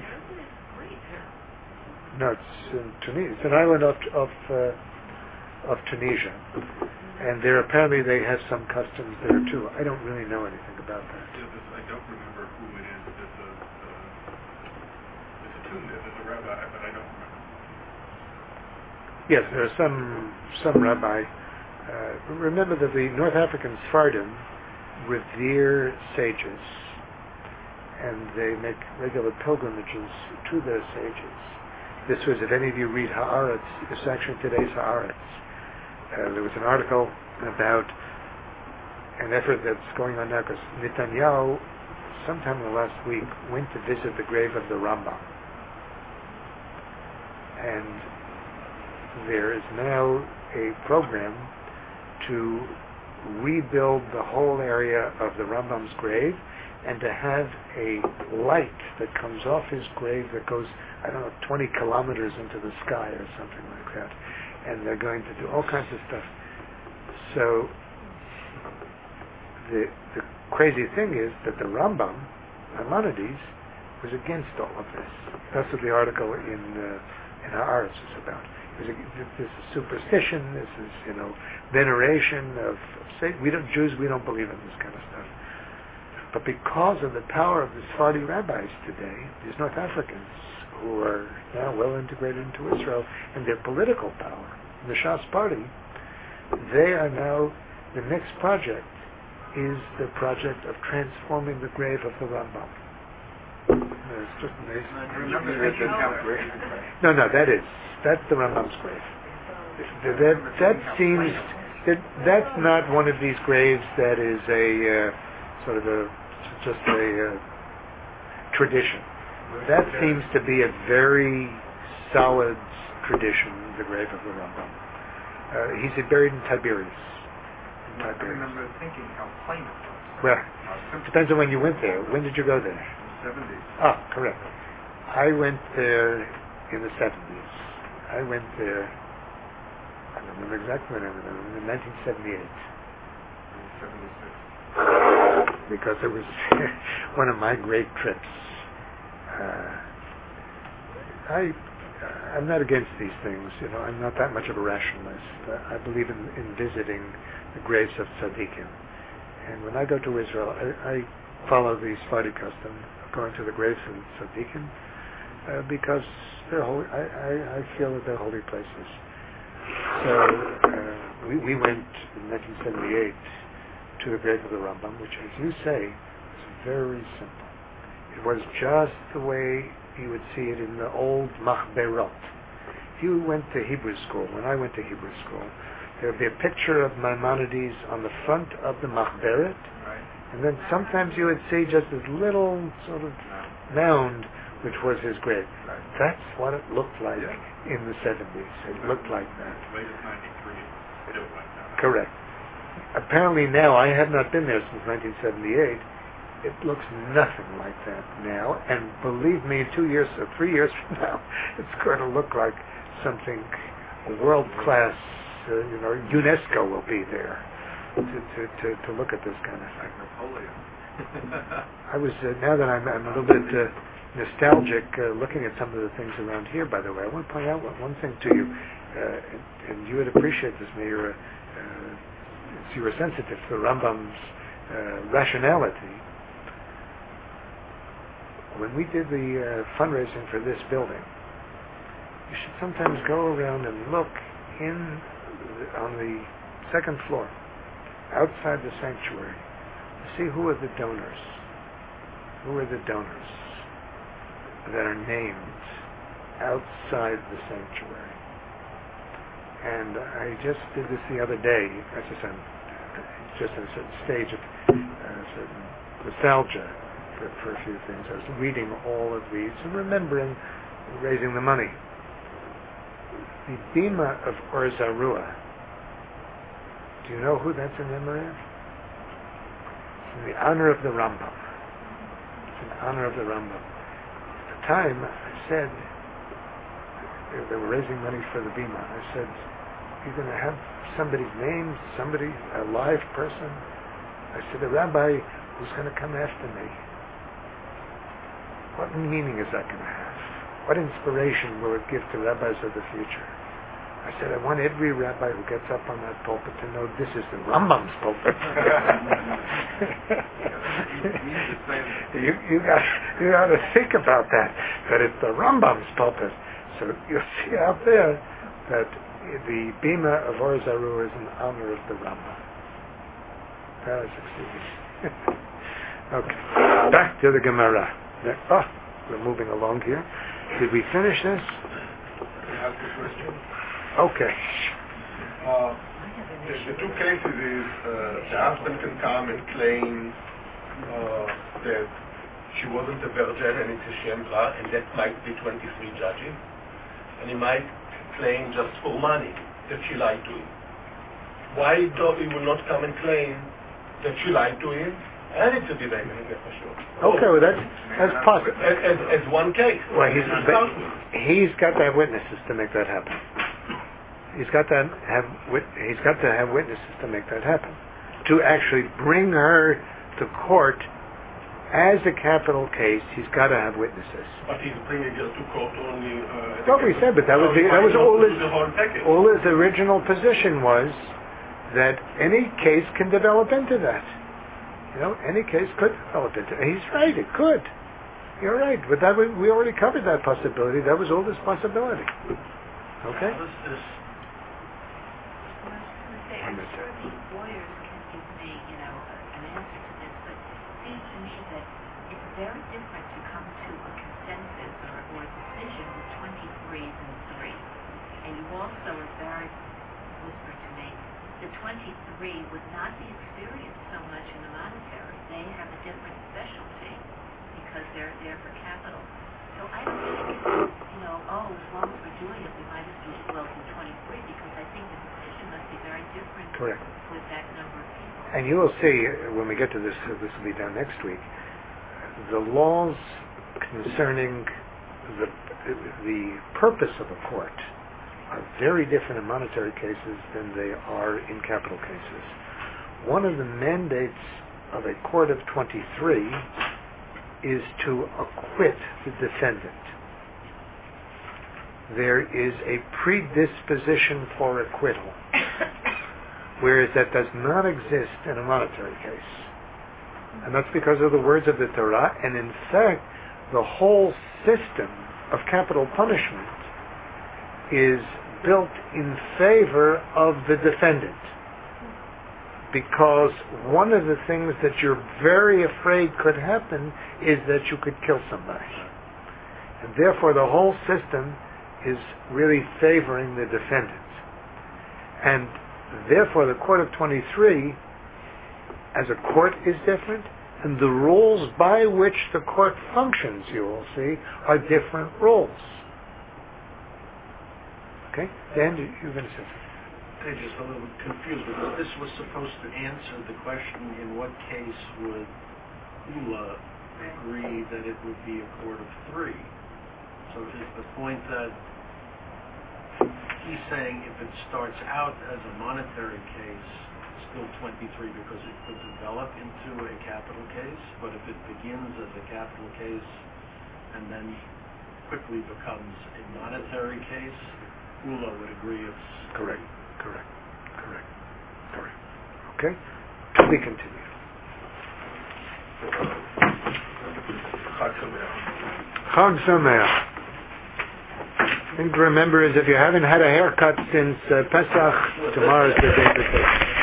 No, it's in Tunisia. It's an island of of, uh, of Tunisia, and there apparently they have some customs there too. I don't really know anything about that. Yeah, this, I don't remember who it is. It's a, uh, it's a tune. It's a rabbi, but I don't remember. Yes, there are some some rabbi. Uh, remember that the North African Sephardim revere sages, and they make regular pilgrimages to their sages. This was, if any of you read Haaretz, it's actually today's Haaretz. Uh, there was an article about an effort that's going on now because Netanyahu, sometime in the last week, went to visit the grave of the Rambam. And there is now a program to rebuild the whole area of the Rambam's grave and to have a light that comes off his grave that goes, I don't know, twenty kilometers into the sky or something like that. And they're going to do all kinds of stuff. So the the crazy thing is that the Rambam, Maimonides, was against all of this. That's what the article in uh, in Haaretz is about. It was a, this is superstition. This is, you know, veneration of, of Satan. We don't Jews. We don't believe in this kind of stuff. But because of the power of the Sephardi rabbis today, these North Africans who are now well integrated into Israel and their political power, the Shas party, they are now, the next project is the project of transforming the grave of the Rambam. It's just amazing. I remember that didn't have grave. No, no, that is, that's the Rambam's grave. That, that, that seems, that, that's not one of these graves that is a uh, sort of a, just a uh, tradition. That seems to be a very solid tradition, the grave of the Rambam. Uh, he's buried in Tiberias. In I Tiberias. remember thinking how plain it was. Well, it depends on when you went there. When did you go there? In the seventies. Ah, correct. I went there in the seventies. I went there, I don't remember exactly when I went there, in nineteen seventy-eight. seventy-six. Because it was one of my great trips. Uh, I, I'm not against these things, you know. I'm not that much of a rationalist. Uh, I believe in, in visiting the graves of tzaddikim. And when I go to Israel, I, I follow the Sephardi custom of going to the graves of tzaddikim uh, because they're holy. I, I, I feel that they're holy places. So uh, we, we went in nineteen seventy-eight to the grave of the Rambam, which, as you say, is very simple. It was just the way you would see it in the old Machberot. If you went to Hebrew school, when I went to Hebrew school, there would be a picture of Maimonides on the front of the Machberet, Right. and then sometimes you would see just this little sort of mound, which was his grave. Right. That's what it looked like Yeah. in the seventies. It looked like that. Latest ninety-three, it was like that. Correct. Apparently now, I have not been there since nineteen seventy-eight, it looks nothing like that now, and believe me, two years or three years from now, it's going to look like something world-class, uh, you know, UNESCO will be there to, to, to, to look at this kind of thing. Napoleon. I was, uh, now that I'm, I'm a little bit uh, nostalgic uh, looking at some of the things around here, by the way, I want to point out one, one thing to you, uh, and, and you would appreciate this, Meir, uh, uh, you were sensitive to the Rambam's uh, rationality. when we did the uh, fundraising for this building, you should sometimes go around and look in the, on the second floor, outside the sanctuary, to see who are the donors. Who are the donors that are named outside the sanctuary? And I just did this the other day. As I said, just at a certain stage of uh, certain nostalgia for, for a few things. I was reading all of these and remembering raising the money. The Bima of Or Zarua. Do you know who that's in memory of? It's in the honor of the Rambam. It's in honor of the Rambam. At the time, I said, they were raising money for the Bima. I said, you're going to have somebody's name, somebody, a live person. I said, the rabbi who's going to come after me. What meaning is that going to have? What inspiration will it give to rabbis of the future? I said, I want every rabbi who gets up on that pulpit to know this is the Rambam's pulpit. you you got you got to think about that. That it's the Rambam's pulpit. So you'll see out there that the Bima of Or Zarua is in honor of the Rambam. That is succeeding. Okay, back to the Gemara. Oh, we're moving along here. Did we finish this? I have the question. Okay. Uh, the, the two cases is uh, the husband can come and claim uh, that she wasn't a virgin and it's a shembra, and that might be twenty-three judges. And he might claim just for money that she lied to him. Why do he will not come and claim that she lied to him? And it's a debate for sure. Okay, well that's that's possible. As, as, as one case. Well, he's he's got to have witnesses to make that happen. He's got to have he's got to have witnesses to make that happen. To actually bring her to court as a capital case, he's got to have witnesses. But he's bringing her to court only. Uh, What we said, but that was the, that was all his the whole package. all his original position was that any case can develop into that. You know, any case could develop into. And he's right, it could. You're right, but that we, we already covered that possibility. That was all this possibility. Okay. I was going to say, I'm sure the lawyers can give me, you know, an answer to this, but it seems to me that it's very different to come to a consensus or, or a decision with twenty-threes and three. And you also, as Barry whispered to me, the twenty-three would not be experienced so much in the monetary. They have a different specialty because they're there for capital. So I don't think it's, you know, oh, as long as we're doing it, we might as well do twenty-three, because I think the decision must be very different. Correct. With that number of people. And you will see when we get to this. Uh, this will be done next week. The laws concerning the the purpose of a court are very different in monetary cases than they are in capital cases. One of the mandates of a court of twenty-three is to acquit the defendant. There is a predisposition for acquittal, whereas that does not exist in a monetary case. And that's because of the words of the Torah, and in fact, the whole system of capital punishment is built in favor of the defendant. Because one of the things that you're very afraid could happen is that you could kill somebody. And therefore the whole system is really favoring the defendant. And therefore the court of twenty-three as a court is different, and the rules by which the court functions, you will see, are different rules. Okay? Dan, you're going to say something. I'm just a little confused because this was supposed to answer the question: in what case would Ula agree that it would be a court of three? So is the point that he's saying if it starts out as a monetary case, still twenty-three because it could develop into a capital case, but if it begins as a capital case and then quickly becomes a monetary case, Ula would agree it's correct. Correct. Correct. Correct. Okay? To be continued. Chag Sameach. Chag Sameach. Thing to remember is if you haven't had a haircut since uh, Pesach, tomorrow is the day to take.